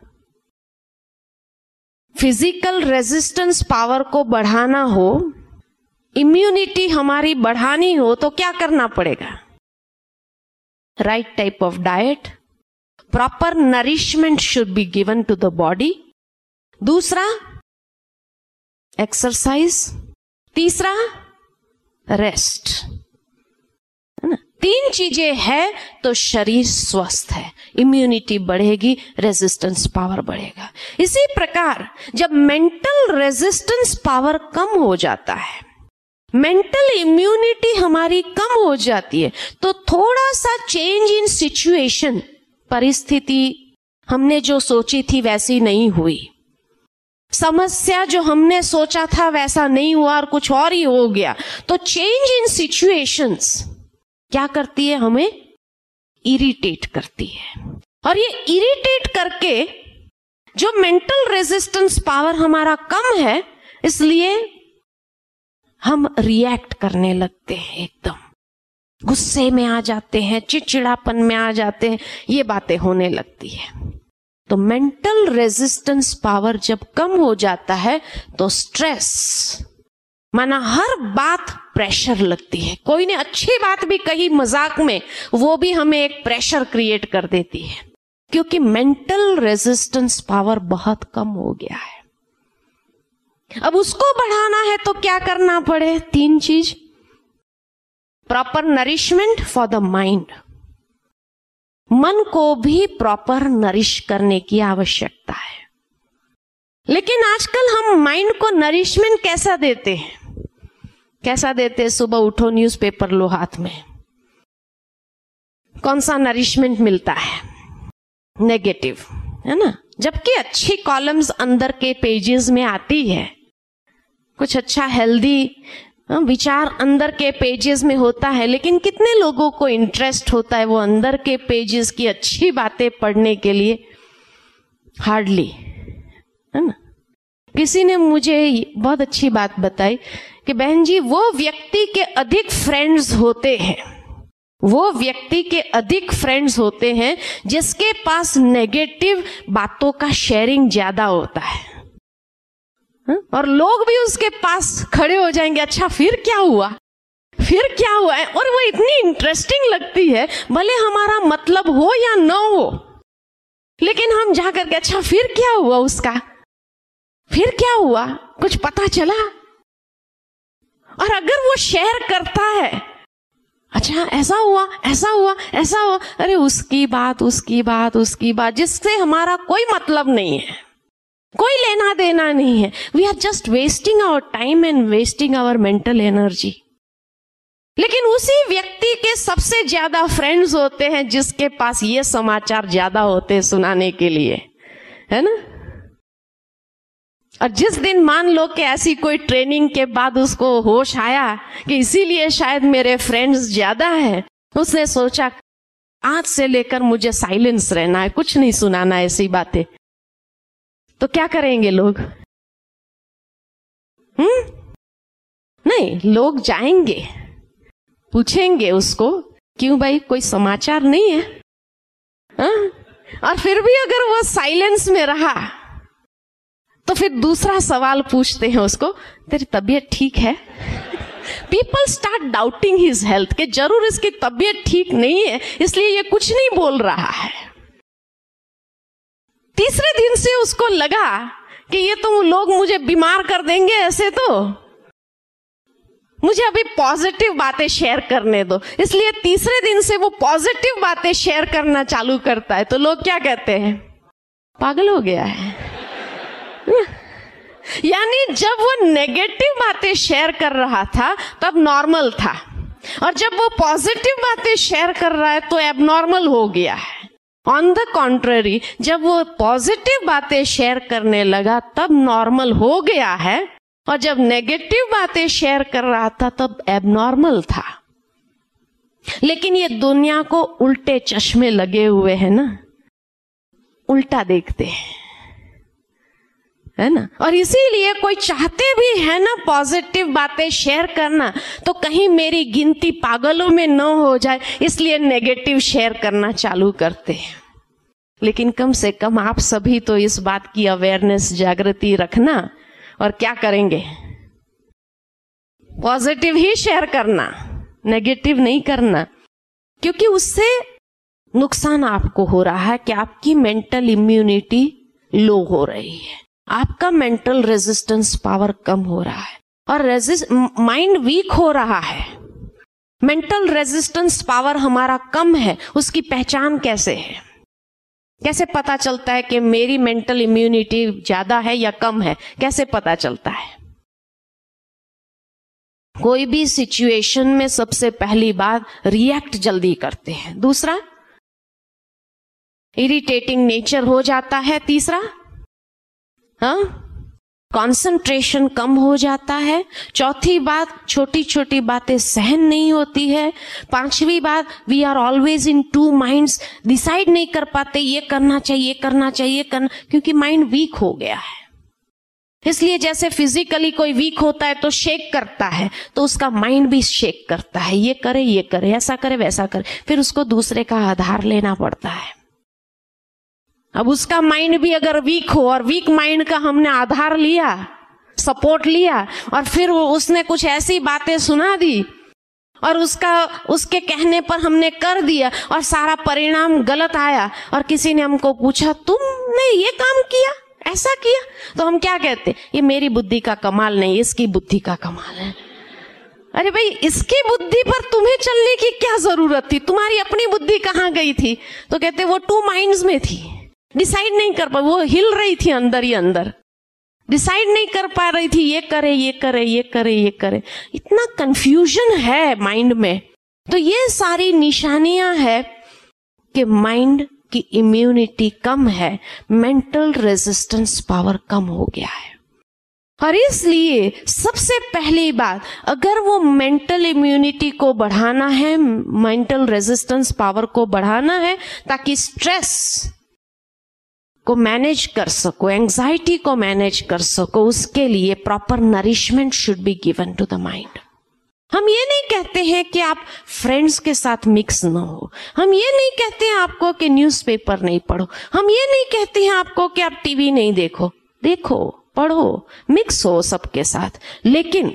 फिजिकल रेजिस्टेंस पावर को बढ़ाना हो, इम्यूनिटी हमारी बढ़ानी हो, तो क्या करना पड़ेगा? Right type of diet, proper nourishment should be given to the body. दूसरा, एक्सरसाइज। तीसरा, रेस्ट, है ना। तीन चीजें है तो शरीर स्वस्थ है, इम्यूनिटी बढ़ेगी, रेजिस्टेंस पावर बढ़ेगा। इसी प्रकार जब मेंटल रेजिस्टेंस पावर कम हो जाता है, मेंटल इम्यूनिटी हमारी कम हो जाती है, तो थोड़ा सा चेंज इन सिचुएशन, परिस्थिति हमने जो सोची थी वैसी नहीं हुई, समस्या जो हमने सोचा था वैसा नहीं हुआ और कुछ और ही हो गया, तो चेंज इन सिचुएशंस क्या करती है? हमें इरिटेट करती है। और ये इरिटेट करके जो मेंटल रेजिस्टेंस पावर हमारा कम है, इसलिए हम रिएक्ट करने लगते हैं, एकदम गुस्से में आ जाते हैं, चिड़चिड़ापन में आ जाते हैं, ये बातें होने लगती है। तो मेंटल रेजिस्टेंस पावर जब कम हो जाता है तो स्ट्रेस, माना हर बात प्रेशर लगती है। कोई ने अच्छी बात भी कही मजाक में, वो भी हमें एक प्रेशर क्रिएट कर देती है, क्योंकि मेंटल रेजिस्टेंस पावर बहुत कम हो गया है। अब उसको बढ़ाना है तो क्या करना पड़े? तीन चीज, proper nourishment for the mind, मन को भी प्रॉपर नरिश करने की आवश्यकता है। लेकिन आजकल हम माइंड को नरिशमेंट कैसा देते हैं? कैसा देते हैं? सुबह उठो, न्यूज़पेपर लो हाथ में, कौन सा नरिशमेंट मिलता है? नेगेटिव, है ना। जबकि अच्छी कॉलम्स अंदर के पेजेस में आती है, कुछ अच्छा हेल्दी विचार अंदर के पेजेस में होता है, लेकिन कितने लोगों को इंटरेस्ट होता है वो अंदर के पेजेस की अच्छी बातें पढ़ने के लिए? हार्डली, है ना। किसी ने मुझे बहुत अच्छी बात बताई कि बहन जी, वो व्यक्ति के अधिक फ्रेंड्स होते हैं, वो व्यक्ति के अधिक फ्रेंड्स होते हैं जिसके पास नेगेटिव बातों का शेयरिंग ज्यादा होता है, और लोग भी उसके पास खड़े हो जाएंगे, अच्छा फिर क्या हुआ, फिर क्या हुआ है, और वो इतनी इंटरेस्टिंग लगती है, भले हमारा मतलब हो या ना हो, लेकिन हम जाकर के अच्छा फिर क्या हुआ उसका, फिर क्या हुआ, कुछ पता चला। और अगर वो शेयर करता है, अच्छा ऐसा हुआ, ऐसा हुआ, ऐसा हुआ, अरे उसकी बात उसकी बात उसकी बात, जिससे हमारा कोई मतलब नहीं है, कोई लेना देना नहीं है। We are just wasting our time and wasting our mental energy. लेकिन उसी व्यक्ति के सबसे ज्यादा फ्रेंड्स होते हैं जिसके पास ये समाचार ज्यादा होते हैं सुनाने के लिए, है ना। और जिस दिन मान लो कि ऐसी कोई ट्रेनिंग के बाद उसको होश आया कि इसीलिए शायद मेरे फ्रेंड्स ज्यादा है, उसने सोचा आज से लेकर मुझे साइलेंस रहना है, कुछ नहीं सुनाना ऐसी बातें। तो क्या करेंगे लोग? हम्म नहीं, लोग जाएंगे, पूछेंगे उसको, क्यों भाई कोई समाचार नहीं है? हा? और फिर भी अगर वो साइलेंस में रहा तो फिर दूसरा सवाल पूछते हैं उसको, तेरी तबीयत ठीक है? People start doubting his health, कि जरूर इसकी तबीयत ठीक नहीं है इसलिए ये कुछ नहीं बोल रहा है। तीसरे दिन से उसको लगा कि ये तो लोग मुझे बीमार कर देंगे, ऐसे तो मुझे अभी पॉजिटिव बातें शेयर करने दो। इसलिए तीसरे दिन से वो पॉजिटिव बातें शेयर करना चालू करता है। तो लोग क्या कहते हैं? पागल हो गया है। यानी जब वो नेगेटिव बातें शेयर कर रहा था तब नॉर्मल था, और जब वो पॉजिटिव बातें शेयर कर रहा है तो एबनॉर्मल हो गया है। ऑन द कॉन्ट्ररी, जब वो पॉजिटिव बातें शेयर करने लगा तब नॉर्मल हो गया है, और जब नेगेटिव बातें शेयर कर रहा था तब एबनॉर्मल था। लेकिन ये दुनिया को उल्टे चश्मे लगे हुए हैं ना, उल्टा देखते हैं, है ना। और इसीलिए कोई चाहते भी है ना पॉजिटिव बातें शेयर करना, तो कहीं मेरी गिनती पागलों में न हो जाए, इसलिए नेगेटिव शेयर करना चालू करते हैं। लेकिन कम से कम आप सभी तो इस बात की अवेयरनेस, जागृति रखना, और क्या करेंगे, पॉजिटिव ही शेयर करना, नेगेटिव नहीं करना। क्योंकि उससे नुकसान आपको हो रहा है कि आपकी मेंटल इम्यूनिटी लो हो रही है, आपका मेंटल रेजिस्टेंस पावर कम हो रहा है, और रेजिस्ट माइंड वीक हो रहा है। मेंटल रेजिस्टेंस पावर हमारा कम है, उसकी पहचान कैसे है? कैसे पता चलता है कि मेरी मेंटल इम्यूनिटी ज्यादा है या कम है? कैसे पता चलता है? कोई भी सिचुएशन में सबसे पहली बात रिएक्ट जल्दी करते हैं, दूसरा इरिटेटिंग नेचर हो जाता है, तीसरा हाँ कंसंट्रेशन कम हो जाता है, चौथी बात छोटी छोटी बातें सहन नहीं होती है, पांचवी बात we are always in two minds, decide नहीं कर पाते ये करना चाहिए करना चाहिए करना, क्योंकि माइंड वीक हो गया है। इसलिए जैसे फिजिकली कोई वीक होता है तो शेक करता है, तो उसका माइंड भी शेक करता है, ये करे ये करे, ऐसा करे वैसा करे, फिर उसको दूसरे का आधार लेना पड़ता है। अब उसका माइंड भी अगर वीक हो, और वीक माइंड का हमने आधार लिया, सपोर्ट लिया, और फिर वो उसने कुछ ऐसी बातें सुना दी और उसका उसके कहने पर हमने कर दिया और सारा परिणाम गलत आया, और किसी ने हमको पूछा तुमने ये काम किया, ऐसा किया, तो हम क्या कहते, ये मेरी बुद्धि का कमाल नहीं, इसकी बुद्धि का कमाल है। अरे भाई, इसकी बुद्धि पर तुम्हें चलने की क्या जरूरत थी, तुम्हारी अपनी बुद्धि कहाँ गई थी? तो कहते वो टू माइंड्स में थी, डिसाइड नहीं कर पा, वो हिल रही थी अंदर ही अंदर, डिसाइड नहीं कर पा रही थी, ये करे ये करे ये करे ये करे, इतना कंफ्यूजन है माइंड में। तो ये सारी निशानियां है कि माइंड की इम्यूनिटी कम है, मेंटल रेजिस्टेंस पावर कम हो गया है। और इसलिए सबसे पहली बात, अगर वो मेंटल इम्यूनिटी को बढ़ाना है, मेंटल रेजिस्टेंस पावर को बढ़ाना है, ताकि स्ट्रेस को मैनेज कर सको, एंजाइटी को मैनेज कर सको, उसके लिए proper nourishment should be given to the mind. हम ये नहीं कहते हैं कि आप फ्रेंड्स के साथ मिक्स ना हो, हम ये नहीं कहते हैं आपको कि न्यूज़पेपर नहीं पढ़ो, हम ये नहीं कहते हैं आपको कि आप टीवी नहीं देखो, देखो पढ़ो, मिक्स हो सबके साथ। लेकिन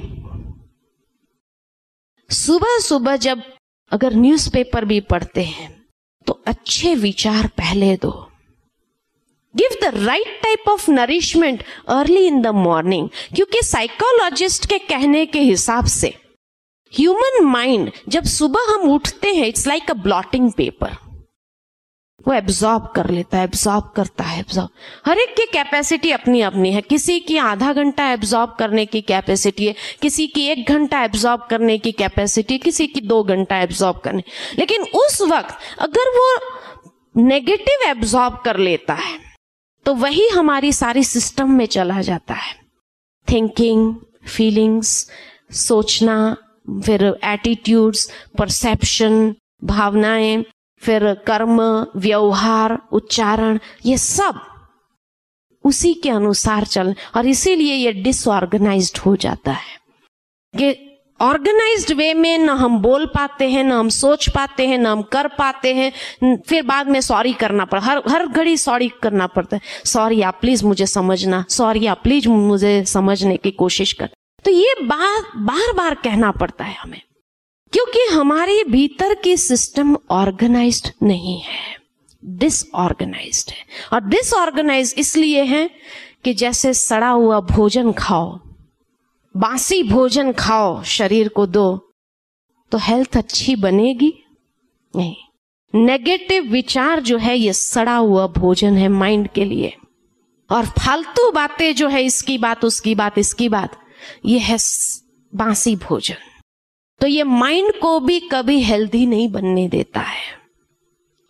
सुबह सुबह जब अगर न्यूज़पेपर भी पढ़ते हैं तो अच्छे विचार पहले दो, give the right type of nourishment early in the morning. क्योंकि साइकोलॉजिस्ट के कहने के हिसाब से ह्यूमन माइंड जब सुबह हम उठते हैं, it's like a blotting paper, वो एब्जॉर्ब कर लेता है, एब्जॉर्ब करता है, एब्जॉर्ब। हर एक की कैपेसिटी अपनी अपनी है, किसी की आधा घंटा एब्जॉर्ब करने की कैपेसिटी है, किसी की एक घंटा एब्जॉर्ब करने की कैपेसिटी, किसी की दो घंटा एब्जॉर्ब करने। लेकिन उस वक्त अगर वो नेगेटिव एब्जॉर्ब कर लेता है तो वही हमारी सारी सिस्टम में चला जाता है, थिंकिंग, फीलिंग्स, सोचना, फिर एटीट्यूड्स, परसेप्शन, भावनाएं, फिर कर्म, व्यवहार, उच्चारण, ये सब उसी के अनुसार चल। और इसीलिए ये डिसऑर्गेनाइज्ड हो जाता है कि ऑर्गेनाइज्ड वे में ना हम बोल पाते हैं, ना हम सोच पाते हैं, ना हम कर पाते हैं, फिर बाद में सॉरी करना पड़ा, हर हर घड़ी सॉरी करना पड़ता है, सॉरी आप प्लीज मुझे समझना, सॉरी आप प्लीज मुझे समझने की कोशिश कर। तो ये बात बार बार कहना पड़ता है हमें, क्योंकि हमारे भीतर की सिस्टम ऑर्गेनाइज्ड नहीं है, डिसऑर्गेनाइज्ड है। और डिसऑर्गेनाइज्ड इसलिए है कि जैसे सड़ा हुआ भोजन खाओ, बासी भोजन खाओ, शरीर को दो, तो हेल्थ अच्छी बनेगी नहीं। नेगेटिव विचार जो है ये सड़ा हुआ भोजन है माइंड के लिए, और फालतू बातें जो है, इसकी बात उसकी बात इसकी बात, ये है बासी भोजन। तो ये माइंड को भी कभी हेल्दी नहीं बनने देता है।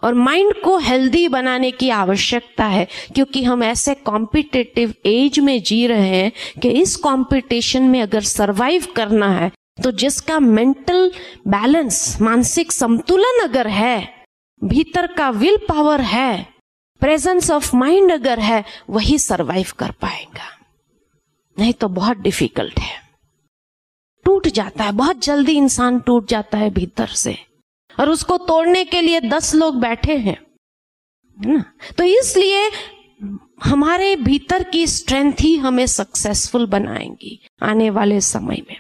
और माइंड को हेल्दी बनाने की आवश्यकता है, क्योंकि हम ऐसे कॉम्पिटिटिव एज में जी रहे हैं कि इस कंपटीशन में अगर सरवाइव करना है तो जिसका मेंटल बैलेंस, मानसिक संतुलन अगर है, भीतर का विल पावर है, प्रेजेंस ऑफ माइंड अगर है, वही सरवाइव कर पाएगा। नहीं तो बहुत डिफिकल्ट है, टूट जाता है, बहुत जल्दी इंसान टूट जाता है भीतर से, और उसको तोड़ने के लिए दस लोग बैठे हैं, है ना। तो इसलिए हमारे भीतर की स्ट्रेंथ ही हमें सक्सेसफुल बनाएंगी आने वाले समय में।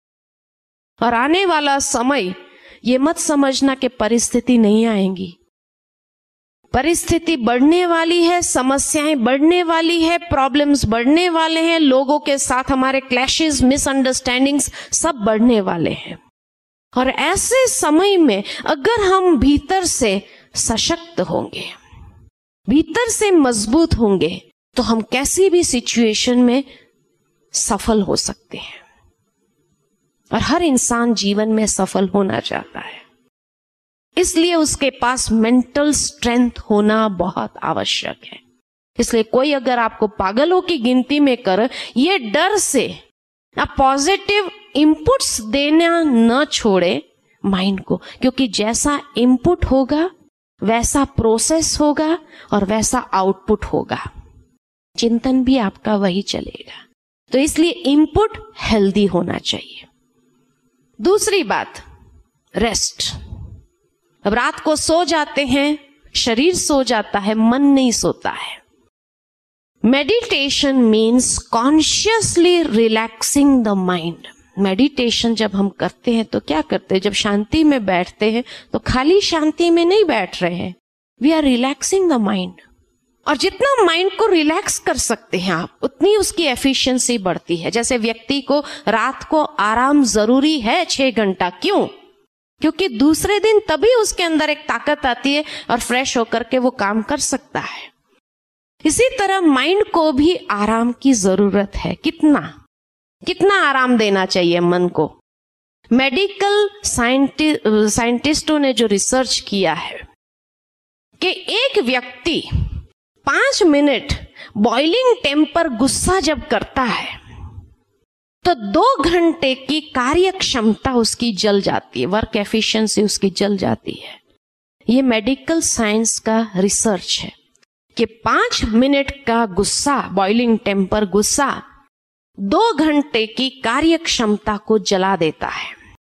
और आने वाला समय ये मत समझना कि परिस्थिति नहीं आएंगी, परिस्थिति बढ़ने वाली है, समस्याएं बढ़ने वाली है, प्रॉब्लम्स बढ़ने वाले हैं, लोगों के साथ हमारे क्लैशेस, मिसअंडरस्टैंडिंग्स सब बढ़ने वाले हैं। और ऐसे समय में अगर हम भीतर से सशक्त होंगे, भीतर से मजबूत होंगे, तो हम कैसी भी सिचुएशन में सफल हो सकते हैं। और हर इंसान जीवन में सफल होना चाहता है, इसलिए उसके पास मेंटल स्ट्रेंथ होना बहुत आवश्यक है। इसलिए कोई अगर आपको पागलों की गिनती में कर, ये डर से आप पॉजिटिव इनपुट्स देना न छोड़े माइंड को, क्योंकि जैसा इनपुट होगा वैसा प्रोसेस होगा और वैसा आउटपुट होगा, चिंतन भी आपका वही चलेगा। तो इसलिए इनपुट हेल्दी होना चाहिए। दूसरी बात, रेस्ट। अब रात को सो जाते हैं, शरीर सो जाता है, मन नहीं सोता है। Meditation means consciously relaxing the mind. Meditation जब हम करते हैं तो क्या करते हैं, जब शांति में बैठते हैं तो खाली शांति में नहीं बैठ रहे हैं, we are relaxing the mind. और जितना माइंड को रिलैक्स कर सकते हैं आप, उतनी उसकी एफिशिएंसी बढ़ती है। जैसे व्यक्ति को रात को आराम जरूरी है छह घंटा, क्यों? क्योंकि दूसरे दिन तभी उसके अंदर एक ताकत आती है और फ्रेश होकर के वो काम कर सकता है। इसी तरह माइंड को भी आराम की जरूरत है। कितना कितना आराम देना चाहिए मन को? मेडिकल साइंटि, साइंटिस्टों ने जो रिसर्च किया है कि एक व्यक्ति पांच मिनट बॉइलिंग टेम्पर गुस्सा जब करता है तो दो घंटे की कार्य क्षमता उसकी जल जाती है, वर्क एफिशिएंसी उसकी जल जाती है। ये मेडिकल साइंस का रिसर्च है कि पांच मिनट का गुस्सा, बॉइलिंग टेम्पर गुस्सा, दो घंटे की कार्य क्षमता को जला देता है।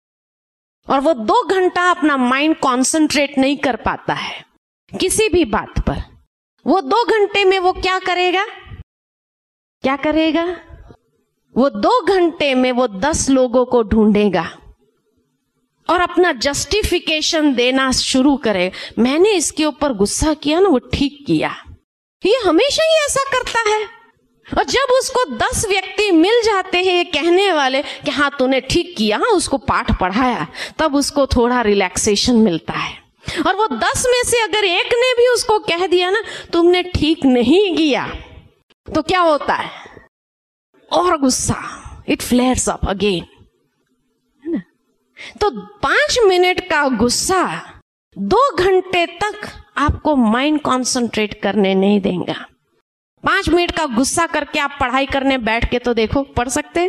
और वो दो घंटा अपना माइंड कॉन्सेंट्रेट नहीं कर पाता है किसी भी बात पर। वो दो घंटे में वो क्या करेगा क्या करेगा वो दो घंटे में वो दस लोगों को ढूंढेगा और अपना जस्टिफिकेशन देना शुरू करे, मैंने इसके ऊपर गुस्सा किया ना, वो ठीक किया। ये हमेशा ही ऐसा करता है। और जब उसको दस व्यक्ति मिल जाते हैं ये कहने वाले कि हाँ तूने ठीक किया, उसको पाठ पढ़ाया, तब उसको थोड़ा रिलैक्सेशन मिलता है। और वो दस में से अगर एक ने भी उसको कह दिया ना तुमने ठीक नहीं किया, तो क्या होता है? और गुस्सा, इट फ्लेयर्स अप अगेन, है ना। तो पांच मिनट का गुस्सा दो घंटे तक आपको माइंड कॉन्सेंट्रेट करने नहीं देगा। पांच मिनट का गुस्सा करके आप पढ़ाई करने बैठ के तो देखो, पढ़ सकते,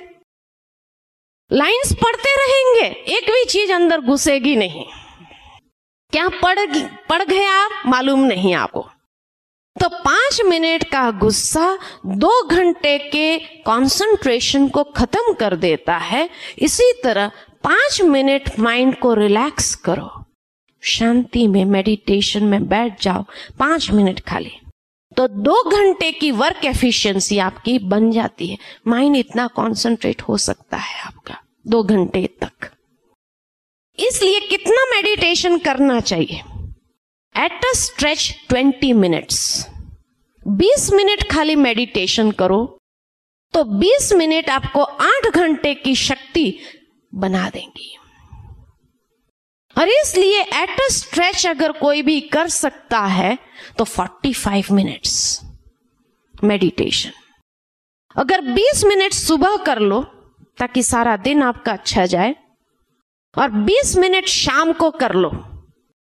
लाइंस पढ़ते रहेंगे, एक भी चीज अंदर घुसेगी नहीं। क्या पढ़ पढ़ गए आप, मालूम नहीं आपको। तो पांच मिनट का गुस्सा दो घंटे के कंसंट्रेशन को खत्म कर देता है। इसी तरह पांच मिनट माइंड को रिलैक्स करो, शांति में मेडिटेशन में बैठ जाओ पांच मिनट खाली, तो दो घंटे की वर्क एफिशिएंसी आपकी बन जाती है। माइंड इतना कंसंट्रेट हो सकता है आपका दो घंटे तक। इसलिए कितना मेडिटेशन करना चाहिए? At a stretch twenty minutes. बीस मिनट खाली मेडिटेशन करो तो बीस मिनट आपको आठ घंटे की शक्ति बना देंगी। और इसलिए एट अ स्ट्रेच अगर कोई भी कर सकता है तो पैंतालीस मिनट्स मेडिटेशन। अगर बीस मिनट सुबह कर लो ताकि सारा दिन आपका अच्छा जाए, और बीस मिनट शाम को कर लो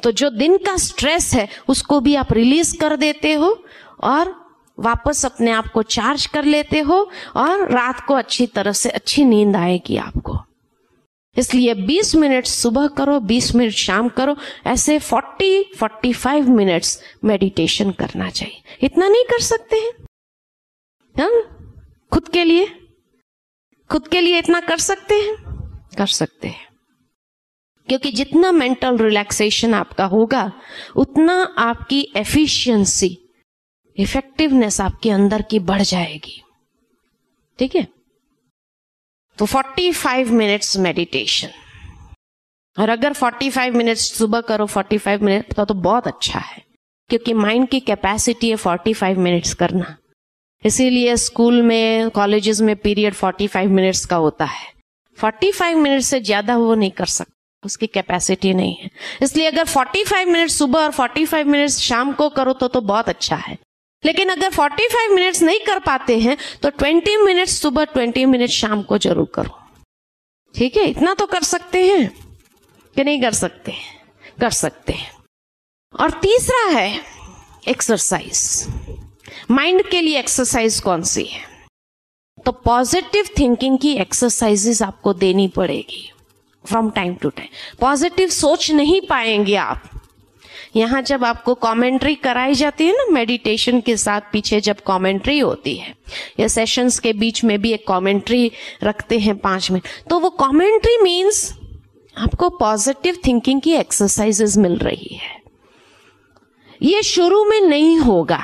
तो जो दिन का स्ट्रेस है उसको भी आप रिलीज कर देते हो और वापस अपने आप को चार्ज कर लेते हो और रात को अच्छी तरह से अच्छी नींद आएगी आपको। इसलिए बीस मिनट सुबह करो, बीस मिनट शाम करो, ऐसे चालीस पैंतालीस मिनट्स मेडिटेशन करना चाहिए। इतना नहीं कर सकते हैं? हाँ, खुद के लिए खुद के लिए इतना कर सकते हैं? कर सकते हैं, क्योंकि जितना मेंटल रिलैक्सेशन आपका होगा उतना आपकी एफिशिएंसी, इफेक्टिवनेस आपके अंदर की बढ़ जाएगी। ठीक है, तो पैंतालीस मिनट्स मेडिटेशन, और अगर पैंतालीस मिनट्स सुबह करो, पैंतालीस मिनट का तो बहुत अच्छा है, क्योंकि माइंड की कैपेसिटी है पैंतालीस मिनट्स करना। इसीलिए स्कूल में, कॉलेजेस में पीरियड पैंतालीस मिनट्स का होता है। पैंतालीस मिनट से ज्यादा वो नहीं कर सकता, उसकी कैपेसिटी नहीं है। इसलिए अगर पैंतालीस मिनट सुबह और पैंतालीस मिनट शाम को करो तो तो बहुत अच्छा है। लेकिन अगर पैंतालीस मिनट्स नहीं कर पाते हैं तो बीस मिनट सुबह, बीस मिनट शाम को जरूर करो। ठीक है, इतना तो कर सकते हैं कि नहीं कर सकते? कर सकते हैं। और तीसरा है एक्सरसाइज। माइंड के लिए एक्सरसाइज कौन सी है? तो पॉजिटिव थिंकिंग की एक्सरसाइजेस आपको देनी पड़ेगी from time to time. Positive सोच नहीं पाएंगे आप। यहां जब आपको कमेंट्री कराई जाती है ना, मेडिटेशन के साथ पीछे जब कमेंट्री होती है, या सेशंस के बीच में भी एक कमेंट्री रखते हैं पांच मिनट, तो वो कमेंट्री मीन्स आपको पॉजिटिव थिंकिंग की एक्सरसाइजेस मिल रही है। ये शुरू में नहीं होगा।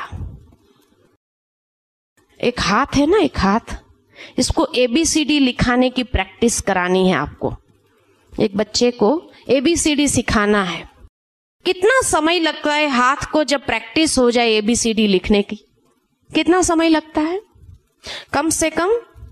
एक हाथ है ना, एक हाथ, इसको एबीसीडी लिखाने की प्रैक्टिस करानी है आपको। एक बच्चे को एबीसीडी सिखाना है। कितना समय लगता है हाथ को जब प्रैक्टिस हो जाए एबीसीडी लिखने की? कितना समय लगता है? कम से कम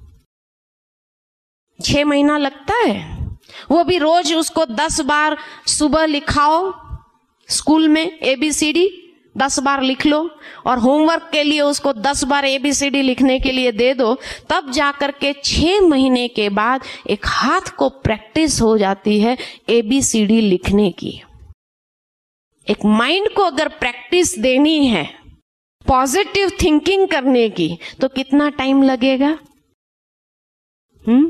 छह महीना लगता है। वो भी रोज उसको दस बार सुबह लिखाओ, स्कूल में एबीसीडी दस बार लिख लो, और होमवर्क के लिए उसको दस बार एबीसीडी लिखने के लिए दे दो, तब जाकर के छह महीने के बाद एक हाथ को प्रैक्टिस हो जाती है एबीसीडी लिखने की। एक माइंड को अगर प्रैक्टिस देनी है पॉजिटिव थिंकिंग करने की, तो कितना टाइम लगेगा? हम्म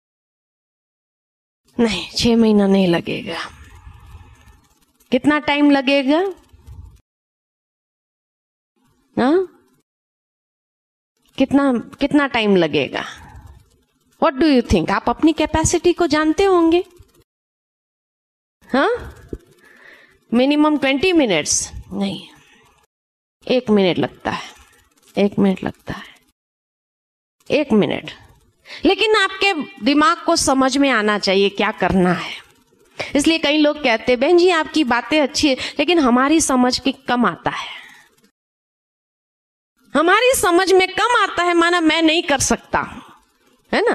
नहीं, छह महीना नहीं लगेगा। कितना टाइम लगेगा? हाँ, कितना कितना टाइम लगेगा? What do you think? आप अपनी कैपेसिटी को जानते होंगे। हाँ, मिनिमम ट्वेंटी मिनट्स नहीं, एक मिनट लगता है, एक मिनट लगता है, एक मिनट। लेकिन आपके दिमाग को समझ में आना चाहिए क्या करना है। इसलिए कई लोग कहते हैं, बहन जी आपकी बातें अच्छी है, लेकिन हमारी समझ की कम आता है। हमारी समझ में कम आता है, माना मैं नहीं कर सकता, है ना।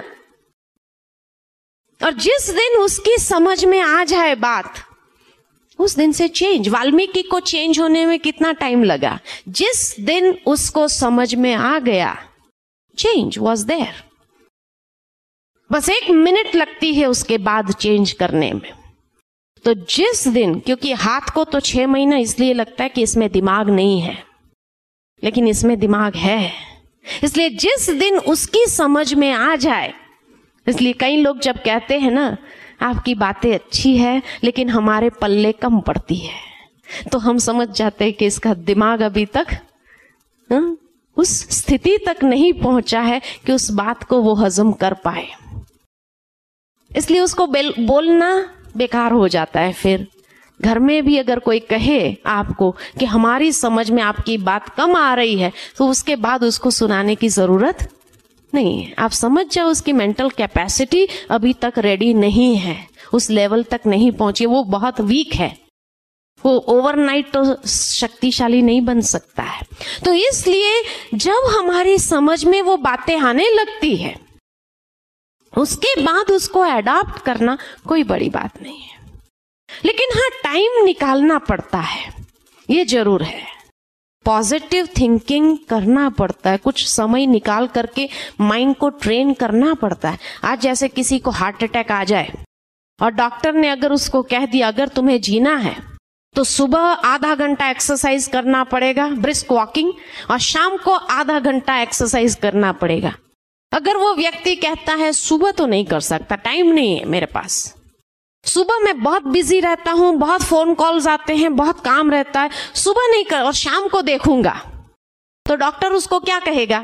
और जिस दिन उसकी समझ में आ जाए बात, उस दिन से चेंज। वाल्मीकि को चेंज होने में कितना टाइम लगा? जिस दिन उसको समझ में आ गया, चेंज वॉज देयर। बस एक मिनट लगती है उसके बाद चेंज करने में। तो जिस दिन, क्योंकि हाथ को तो छह महीना इसलिए लगता है कि इसमें दिमाग नहीं है, लेकिन इसमें दिमाग है। इसलिए जिस दिन उसकी समझ में आ जाए, इसलिए कई लोग जब कहते हैं ना आपकी बातें अच्छी है लेकिन हमारे पल्ले कम पड़ती है, तो हम समझ जाते हैं कि इसका दिमाग अभी तक हा? उस स्थिति तक नहीं पहुंचा है कि उस बात को वो हजम कर पाए। इसलिए उसको बोलना बेकार हो जाता है। फिर घर में भी अगर कोई कहे आपको कि हमारी समझ में आपकी बात कम आ रही है, तो उसके बाद उसको सुनाने की जरूरत नहीं है। आप समझ जाओ उसकी मेंटल कैपेसिटी अभी तक रेडी नहीं है, उस लेवल तक नहीं पहुंची, वो बहुत वीक है, वो ओवरनाइट तो शक्तिशाली नहीं बन सकता है। तो इसलिए जब हमारी समझ में वो बातें आने लगती है, उसके बाद उसको अडॉप्ट करना कोई बड़ी बात नहीं है। लेकिन हाँ, टाइम निकालना पड़ता है, ये जरूर है। पॉजिटिव थिंकिंग करना पड़ता है, कुछ समय निकाल करके माइंड को ट्रेन करना पड़ता है। आज जैसे किसी को हार्ट अटैक आ जाए और डॉक्टर ने अगर उसको कह दिया अगर तुम्हें जीना है तो सुबह आधा घंटा एक्सरसाइज करना पड़ेगा, ब्रिस्क वॉकिंग, और शाम को आधा घंटा एक्सरसाइज करना पड़ेगा। अगर वो व्यक्ति कहता है सुबह तो नहीं कर सकता, टाइम नहीं है मेरे पास, सुबह मैं बहुत बिजी रहता हूं, बहुत फोन कॉल्स आते हैं, बहुत काम रहता है, सुबह नहीं कर और शाम को देखूंगा, तो डॉक्टर उसको क्या कहेगा?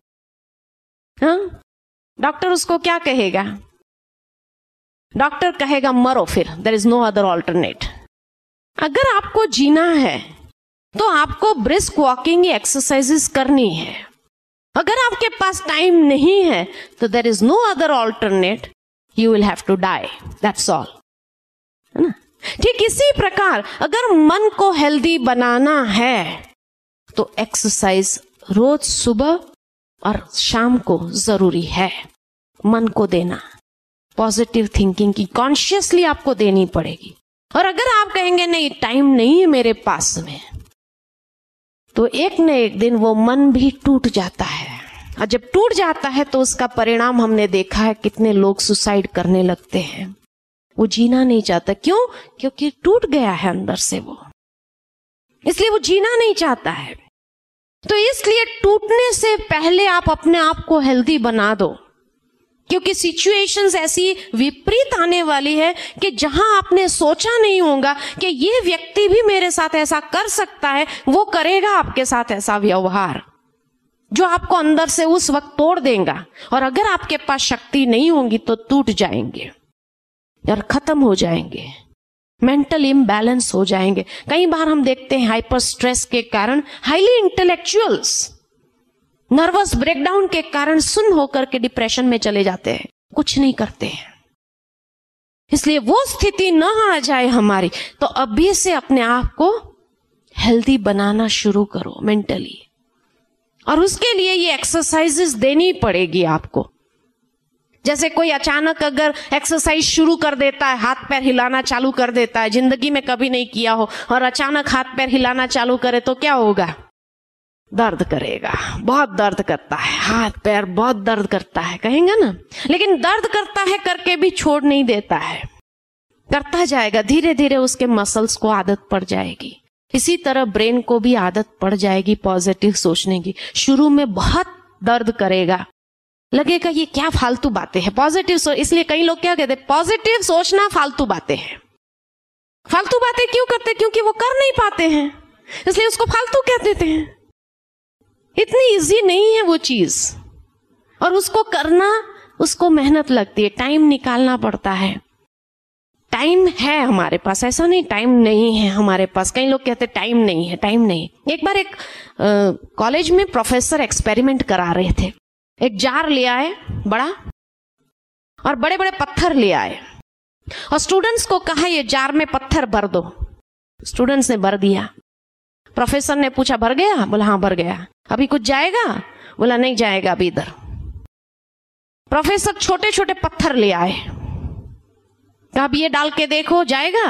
हाँ, डॉक्टर उसको क्या कहेगा? डॉक्टर कहेगा मरो फिर, there is no other alternate. अगर आपको जीना है तो आपको ब्रिस्क वॉकिंग एक्सरसाइजेस करनी है। अगर आपके पास टाइम नहीं है तो there is no other alternate, you will have to die, that's all, है ना? ठीक इसी प्रकार अगर मन को हेल्दी बनाना है तो एक्सरसाइज रोज सुबह और शाम को जरूरी है। मन को देना, पॉजिटिव थिंकिंग की कॉन्शियसली आपको देनी पड़ेगी। और अगर आप कहेंगे नहीं टाइम नहीं है मेरे पास में, तो एक न एक दिन वो मन भी टूट जाता है, और जब टूट जाता है तो उसका परिणाम हमने देखा है, कितने लोग सुसाइड करने लगते हैं। वो जीना नहीं चाहता, क्यों? क्योंकि टूट गया है अंदर से वो, इसलिए वो जीना नहीं चाहता है। तो इसलिए टूटने से पहले आप अपने आप को हेल्दी बना दो, क्योंकि सिचुएशंस ऐसी विपरीत आने वाली है कि जहां आपने सोचा नहीं होगा कि ये व्यक्ति भी मेरे साथ ऐसा कर सकता है, वो करेगा आपके साथ ऐसा व्यवहार जो आपको अंदर से उस वक्त तोड़ देगा। और अगर आपके पास शक्ति नहीं होगी तो टूट जाएंगे और खत्म हो जाएंगे, मेंटल इम्बैलेंस हो जाएंगे। कई बार हम देखते हैं हाइपर स्ट्रेस के कारण हाईली इंटेलेक्चुअल्स नर्वस ब्रेकडाउन के कारण सुन्न होकर के डिप्रेशन में चले जाते हैं, कुछ नहीं करते हैं। इसलिए वो स्थिति न आ जाए हमारी, तो अभी से अपने आप को हेल्दी बनाना शुरू करो मेंटली, और उसके लिए ये एक्सरसाइजेस देनी पड़ेगी आपको। जैसे कोई अचानक अगर एक्सरसाइज शुरू कर देता है, हाथ पैर हिलाना चालू कर देता है, जिंदगी में कभी नहीं किया हो, और अचानक हाथ पैर हिलाना चालू करे तो क्या होगा? दर्द करेगा, बहुत दर्द करता है, हाथ पैर बहुत दर्द करता है, कहेंगे ना। लेकिन दर्द करता है करके भी छोड़ नहीं देता है, करता जाएगा, धीरे धीरे उसके मसल्स को आदत पड़ जाएगी। इसी तरह ब्रेन को भी आदत पड़ जाएगी पॉजिटिव सोचने की। शुरू में बहुत दर्द करेगा, लगेगा ये क्या फालतू बातें हैं, पॉजिटिव सो इसलिए कई लोग क्या कहते हैं, पॉजिटिव सोचना फालतू बातें हैं। फालतू बातें क्यों करते? क्योंकि वो कर नहीं पाते हैं, इसलिए उसको फालतू कह देते हैं। इतनी इजी नहीं है वो चीज, और उसको करना, उसको मेहनत लगती है, टाइम निकालना पड़ता है। टाइम है हमारे पास, ऐसा नहीं टाइम नहीं है हमारे पास। कई लोग कहते टाइम नहीं है, टाइम नहीं। एक बार एक कॉलेज में प्रोफेसर एक्सपेरिमेंट करा रहे थे। एक जार ले आए बड़ा, और बड़े बड़े पत्थर ले आए, और स्टूडेंट्स को कहा ये जार में पत्थर भर दो। स्टूडेंट्स ने भर दिया। प्रोफेसर ने पूछा भर गया? बोला हाँ भर गया। अभी कुछ जाएगा? बोला नहीं जाएगा अभी इधर। प्रोफेसर छोटे छोटे पत्थर ले आए, अब ये डाल के देखो जाएगा?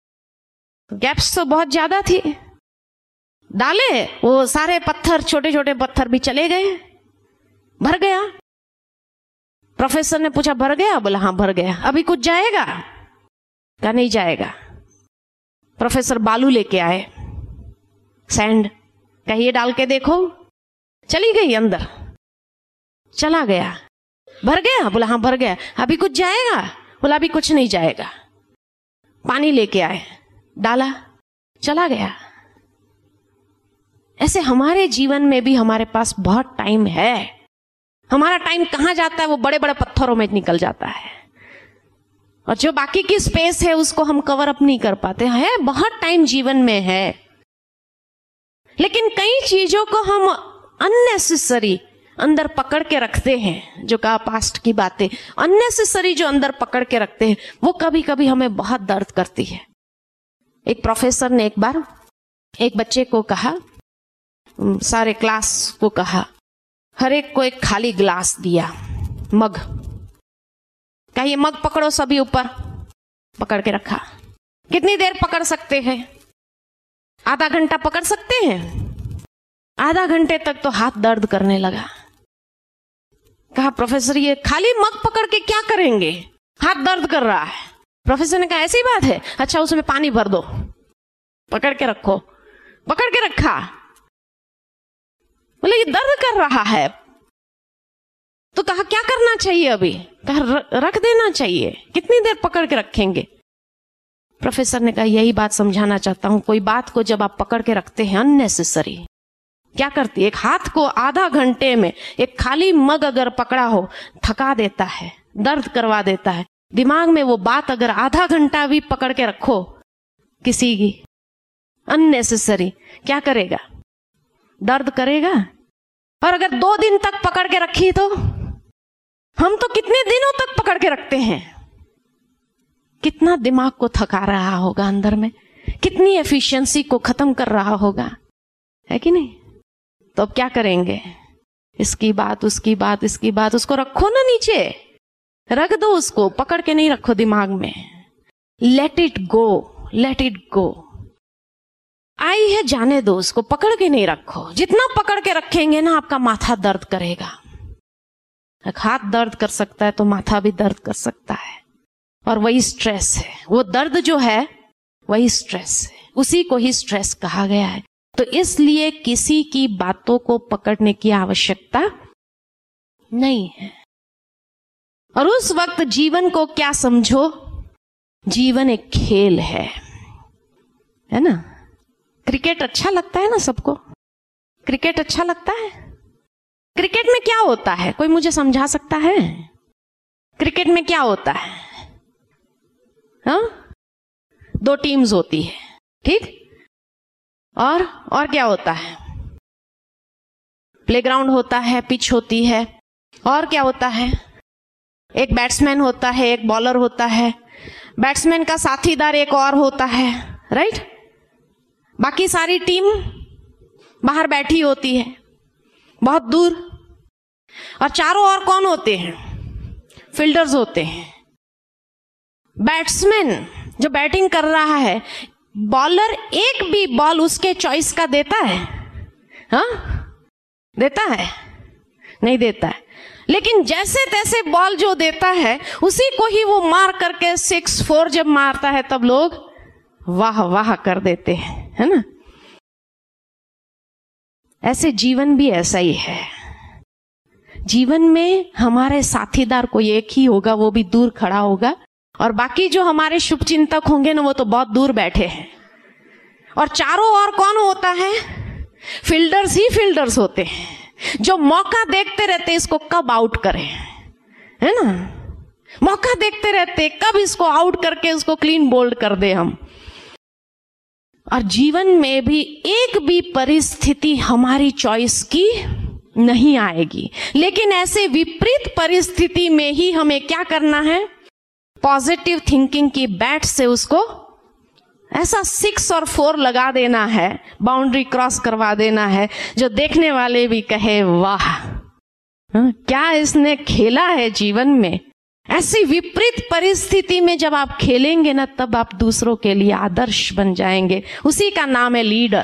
गैप्स तो बहुत ज्यादा थी, डाले वो सारे पत्थर, छोटे छोटे पत्थर भी चले गए, भर गया। प्रोफेसर ने पूछा भर गया? बोला हाँ भर गया। अभी कुछ जाएगा? कहा नहीं जाएगा। प्रोफेसर बालू लेके आए, सैंड, कहिए डाल के देखो। चली गई अंदर, चला गया। भर गया? बोला हाँ भर गया। अभी कुछ जाएगा? बोला अभी कुछ नहीं जाएगा। पानी लेके आए, डाला, चला गया। ऐसे हमारे जीवन में भी हमारे पास बहुत टाइम है। हमारा टाइम कहां जाता है? वो बड़े बड़े पत्थरों में निकल जाता है, और जो बाकी की स्पेस है उसको हम कवर अप नहीं कर पाते हैं। बहुत टाइम जीवन में है, लेकिन कई चीजों को हम अननेसेसरी अंदर पकड़ के रखते हैं। जो कहा पास्ट की बातें, अननेसेसरी जो अंदर पकड़ के रखते हैं, वो कभी कभी हमें बहुत दर्द करती है। एक प्रोफेसर ने एक बार एक बच्चे को कहा, सारे क्लास को कहा, हर एक को एक खाली ग्लास दिया, मग, कहा ये मग पकड़ो सभी ऊपर। पकड़ के रखा। कितनी देर पकड़ सकते हैं? आधा घंटा पकड़ सकते हैं? आधा घंटे तक तो हाथ दर्द करने लगा। कहा प्रोफेसर ये खाली मग पकड़ के क्या करेंगे, हाथ दर्द कर रहा है। प्रोफेसर ने कहा ऐसी बात है, अच्छा उसमें पानी भर दो। पकड़ के रखो, पकड़ के रखा, बोले ये दर्द कर रहा है, तो कहा क्या करना चाहिए अभी? कहा रख देना चाहिए। कितनी देर पकड़ के रखेंगे? प्रोफेसर ने कहा यही बात समझाना चाहता हूं, कोई बात को जब आप पकड़ के रखते हैं अननेसेसरी, क्या करती है? एक हाथ को आधा घंटे में एक खाली मग अगर पकड़ा हो थका देता है, दर्द करवा देता है। दिमाग में वो बात अगर आधा घंटा भी पकड़ के रखो किसी की अननेसेसरी, क्या करेगा? दर्द करेगा। और अगर दो दिन तक पकड़ के रखी तो हम तो कितने दिनों तक पकड़ के रखते हैं, कितना दिमाग को थका रहा होगा अंदर में, कितनी एफिशिएंसी को खत्म कर रहा होगा, है कि नहीं? तो अब क्या करेंगे? इसकी बात उसकी बात इसकी बात, उसको रखो ना नीचे, रख दो उसको, पकड़ के नहीं रखो दिमाग में। Let it go, let it go. आई है जाने दो उसको, पकड़ के नहीं रखो। जितना पकड़ के रखेंगे ना आपका माथा दर्द करेगा। हाथ दर्द कर सकता है तो माथा भी दर्द कर सकता है, और वही स्ट्रेस है। वो दर्द जो है वही स्ट्रेस है, उसी को ही स्ट्रेस कहा गया है। तो इसलिए किसी की बातों को पकड़ने की आवश्यकता नहीं है। और उस वक्त जीवन को क्या समझो? जीवन एक खेल है, है ना? क्रिकेट अच्छा लगता है ना सबको? क्रिकेट अच्छा लगता है? क्रिकेट में क्या होता है, कोई मुझे समझा सकता है? क्रिकेट में क्या होता है? हाँ, दो टीम्स होती है, ठीक? और और क्या होता है? प्लेग्राउंड होता है, पिच होती है, और क्या होता है? एक बैट्समैन होता है, एक बॉलर होता है, बैट्समैन का साथीदार एक और होता है, राइट? बाकी सारी टीम बाहर बैठी होती है बहुत दूर, और चारों ओर कौन होते हैं? फील्डर्स होते हैं। बैट्समैन जो बैटिंग कर रहा है, बॉलर एक भी बॉल उसके चॉइस का देता है? हाँ, देता है? नहीं देता है। लेकिन जैसे तैसे बॉल जो देता है उसी को ही वो मार करके सिक्स फोर जब मारता है तब लोग वाह वाह कर देते हैं, है ना? ऐसे जीवन भी ऐसा ही है। जीवन में हमारे साथीदार कोई एक ही होगा, वो भी दूर खड़ा होगा, और बाकी जो हमारे शुभचिंतक होंगे ना वो तो बहुत दूर बैठे हैं। और चारों ओर कौन होता है? फील्डर्स ही फील्डर्स होते हैं, जो मौका देखते रहते इसको कब आउट करें, है ना? मौका देखते रहते कब इसको आउट करके उसको क्लीन बोल्ड कर दे हम। और जीवन में भी एक भी परिस्थिति हमारी चॉइस की नहीं आएगी, लेकिन ऐसे विपरीत परिस्थिति में ही हमें क्या करना है? पॉजिटिव थिंकिंग की बैट से उसको ऐसा सिक्स और फोर लगा देना है, बाउंड्री क्रॉस करवा देना है, जो देखने वाले भी कहे वाह, हाँ, क्या इसने खेला है जीवन में। ऐसी विपरीत परिस्थिति में जब आप खेलेंगे ना, तब आप दूसरों के लिए आदर्श बन जाएंगे। उसी का नाम है लीडर।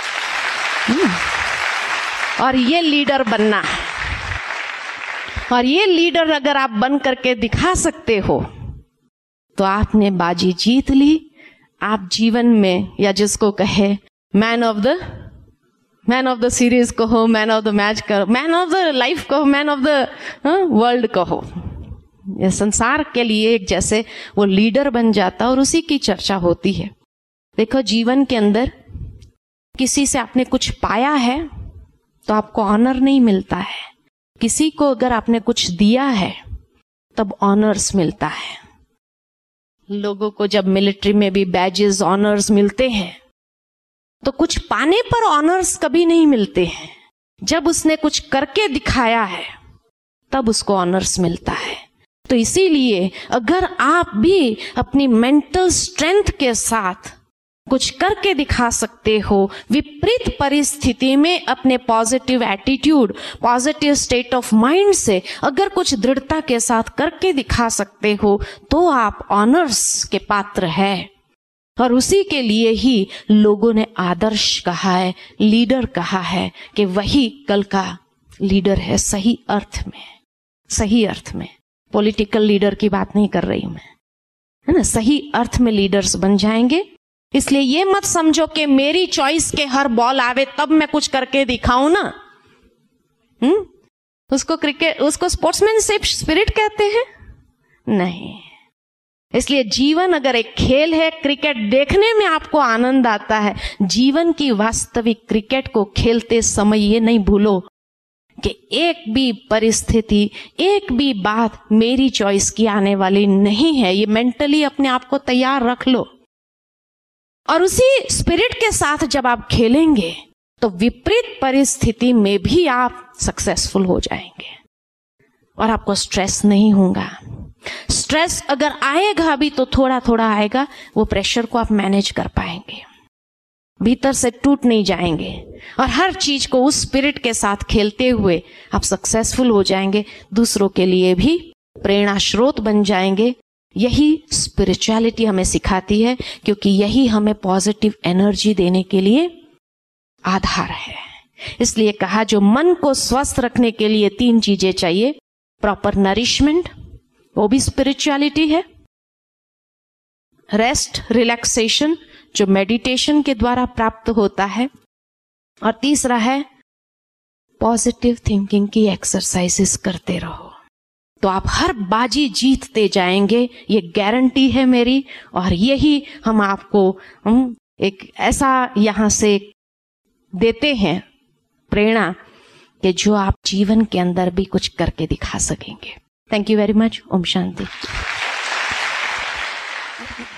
और ये लीडर बनना है, और ये लीडर अगर आप बन करके दिखा सकते हो तो आपने बाजी जीत ली। आप जीवन में, या जिसको कहे man of the man of the series कहो, मैन ऑफ द मैच कहो, मैन ऑफ द लाइफ कहो, मैन ऑफ द वर्ल्ड कहो, ये संसार के लिए एक जैसे वो लीडर बन जाता, और उसी की चर्चा होती है। देखो, जीवन के अंदर किसी से आपने कुछ पाया है तो आपको ऑनर नहीं मिलता है। किसी को अगर आपने कुछ दिया है तब ऑनर्स मिलता है। लोगों को जब मिलिट्री में भी बैजेस, ऑनर्स मिलते हैं, तो कुछ पाने पर ऑनर्स कभी नहीं मिलते हैं। जब उसने कुछ करके दिखाया है तब उसको ऑनर्स मिलता है। तो इसीलिए अगर आप भी अपनी मेंटल स्ट्रेंथ के साथ कुछ करके दिखा सकते हो, विपरीत परिस्थिति में अपने positive attitude, positive state of mind से अगर कुछ दृढ़ता के साथ करके दिखा सकते हो, तो आप ऑनर्स के पात्र है। और उसी के लिए ही लोगों ने आदर्श कहा है, लीडर कहा है, कि वही कल का लीडर है। सही अर्थ में, सही अर्थ में, पॉलिटिकल लीडर की बात नहीं कर रही मैं, है ना? सही अर्थ में लीडर्स बन जाएंगे इसलिए ये मत समझो कि मेरी चॉइस के हर बॉल आवे तब मैं कुछ करके दिखाऊं ना। हम्म उसको क्रिकेट उसको स्पोर्ट्समैनशिप स्पिरिट कहते हैं? नहीं। इसलिए जीवन अगर एक खेल है, क्रिकेट देखने में आपको आनंद आता है, जीवन की वास्तविक क्रिकेट को खेलते समय ये नहीं भूलो कि एक भी परिस्थिति, एक भी बात मेरी चॉइस की आने वाली नहीं है। ये मेंटली अपने आप को तैयार रख लो। और उसी स्पिरिट के साथ जब आप खेलेंगे तो विपरीत परिस्थिति में भी आप सक्सेसफुल हो जाएंगे और आपको स्ट्रेस नहीं होगा। स्ट्रेस अगर आएगा भी तो थोड़ा थोड़ा आएगा, वो प्रेशर को आप मैनेज कर पाएंगे, भीतर से टूट नहीं जाएंगे और हर चीज को उस स्पिरिट के साथ खेलते हुए आप सक्सेसफुल हो जाएंगे, दूसरों के लिए भी प्रेरणा स्रोत बन जाएंगे। यही स्पिरिचुअलिटी हमें सिखाती है, क्योंकि यही हमें पॉजिटिव एनर्जी देने के लिए आधार है। इसलिए कहा जो मन को स्वस्थ रखने के लिए तीन चीजें चाहिए, प्रॉपर नरिशमेंट, वो भी स्पिरिचुअलिटी है, रेस्ट रिलैक्सेशन जो मेडिटेशन के द्वारा प्राप्त होता है, और तीसरा है पॉजिटिव थिंकिंग की एक्सरसाइजेस करते रहो तो आप हर बाजी जीतते जाएंगे, ये गारंटी है मेरी। और यही हम आपको हम एक ऐसा यहां से देते हैं प्रेरणा कि जो आप जीवन के अंदर भी कुछ करके दिखा सकेंगे। Thank you very much. Om Shanti.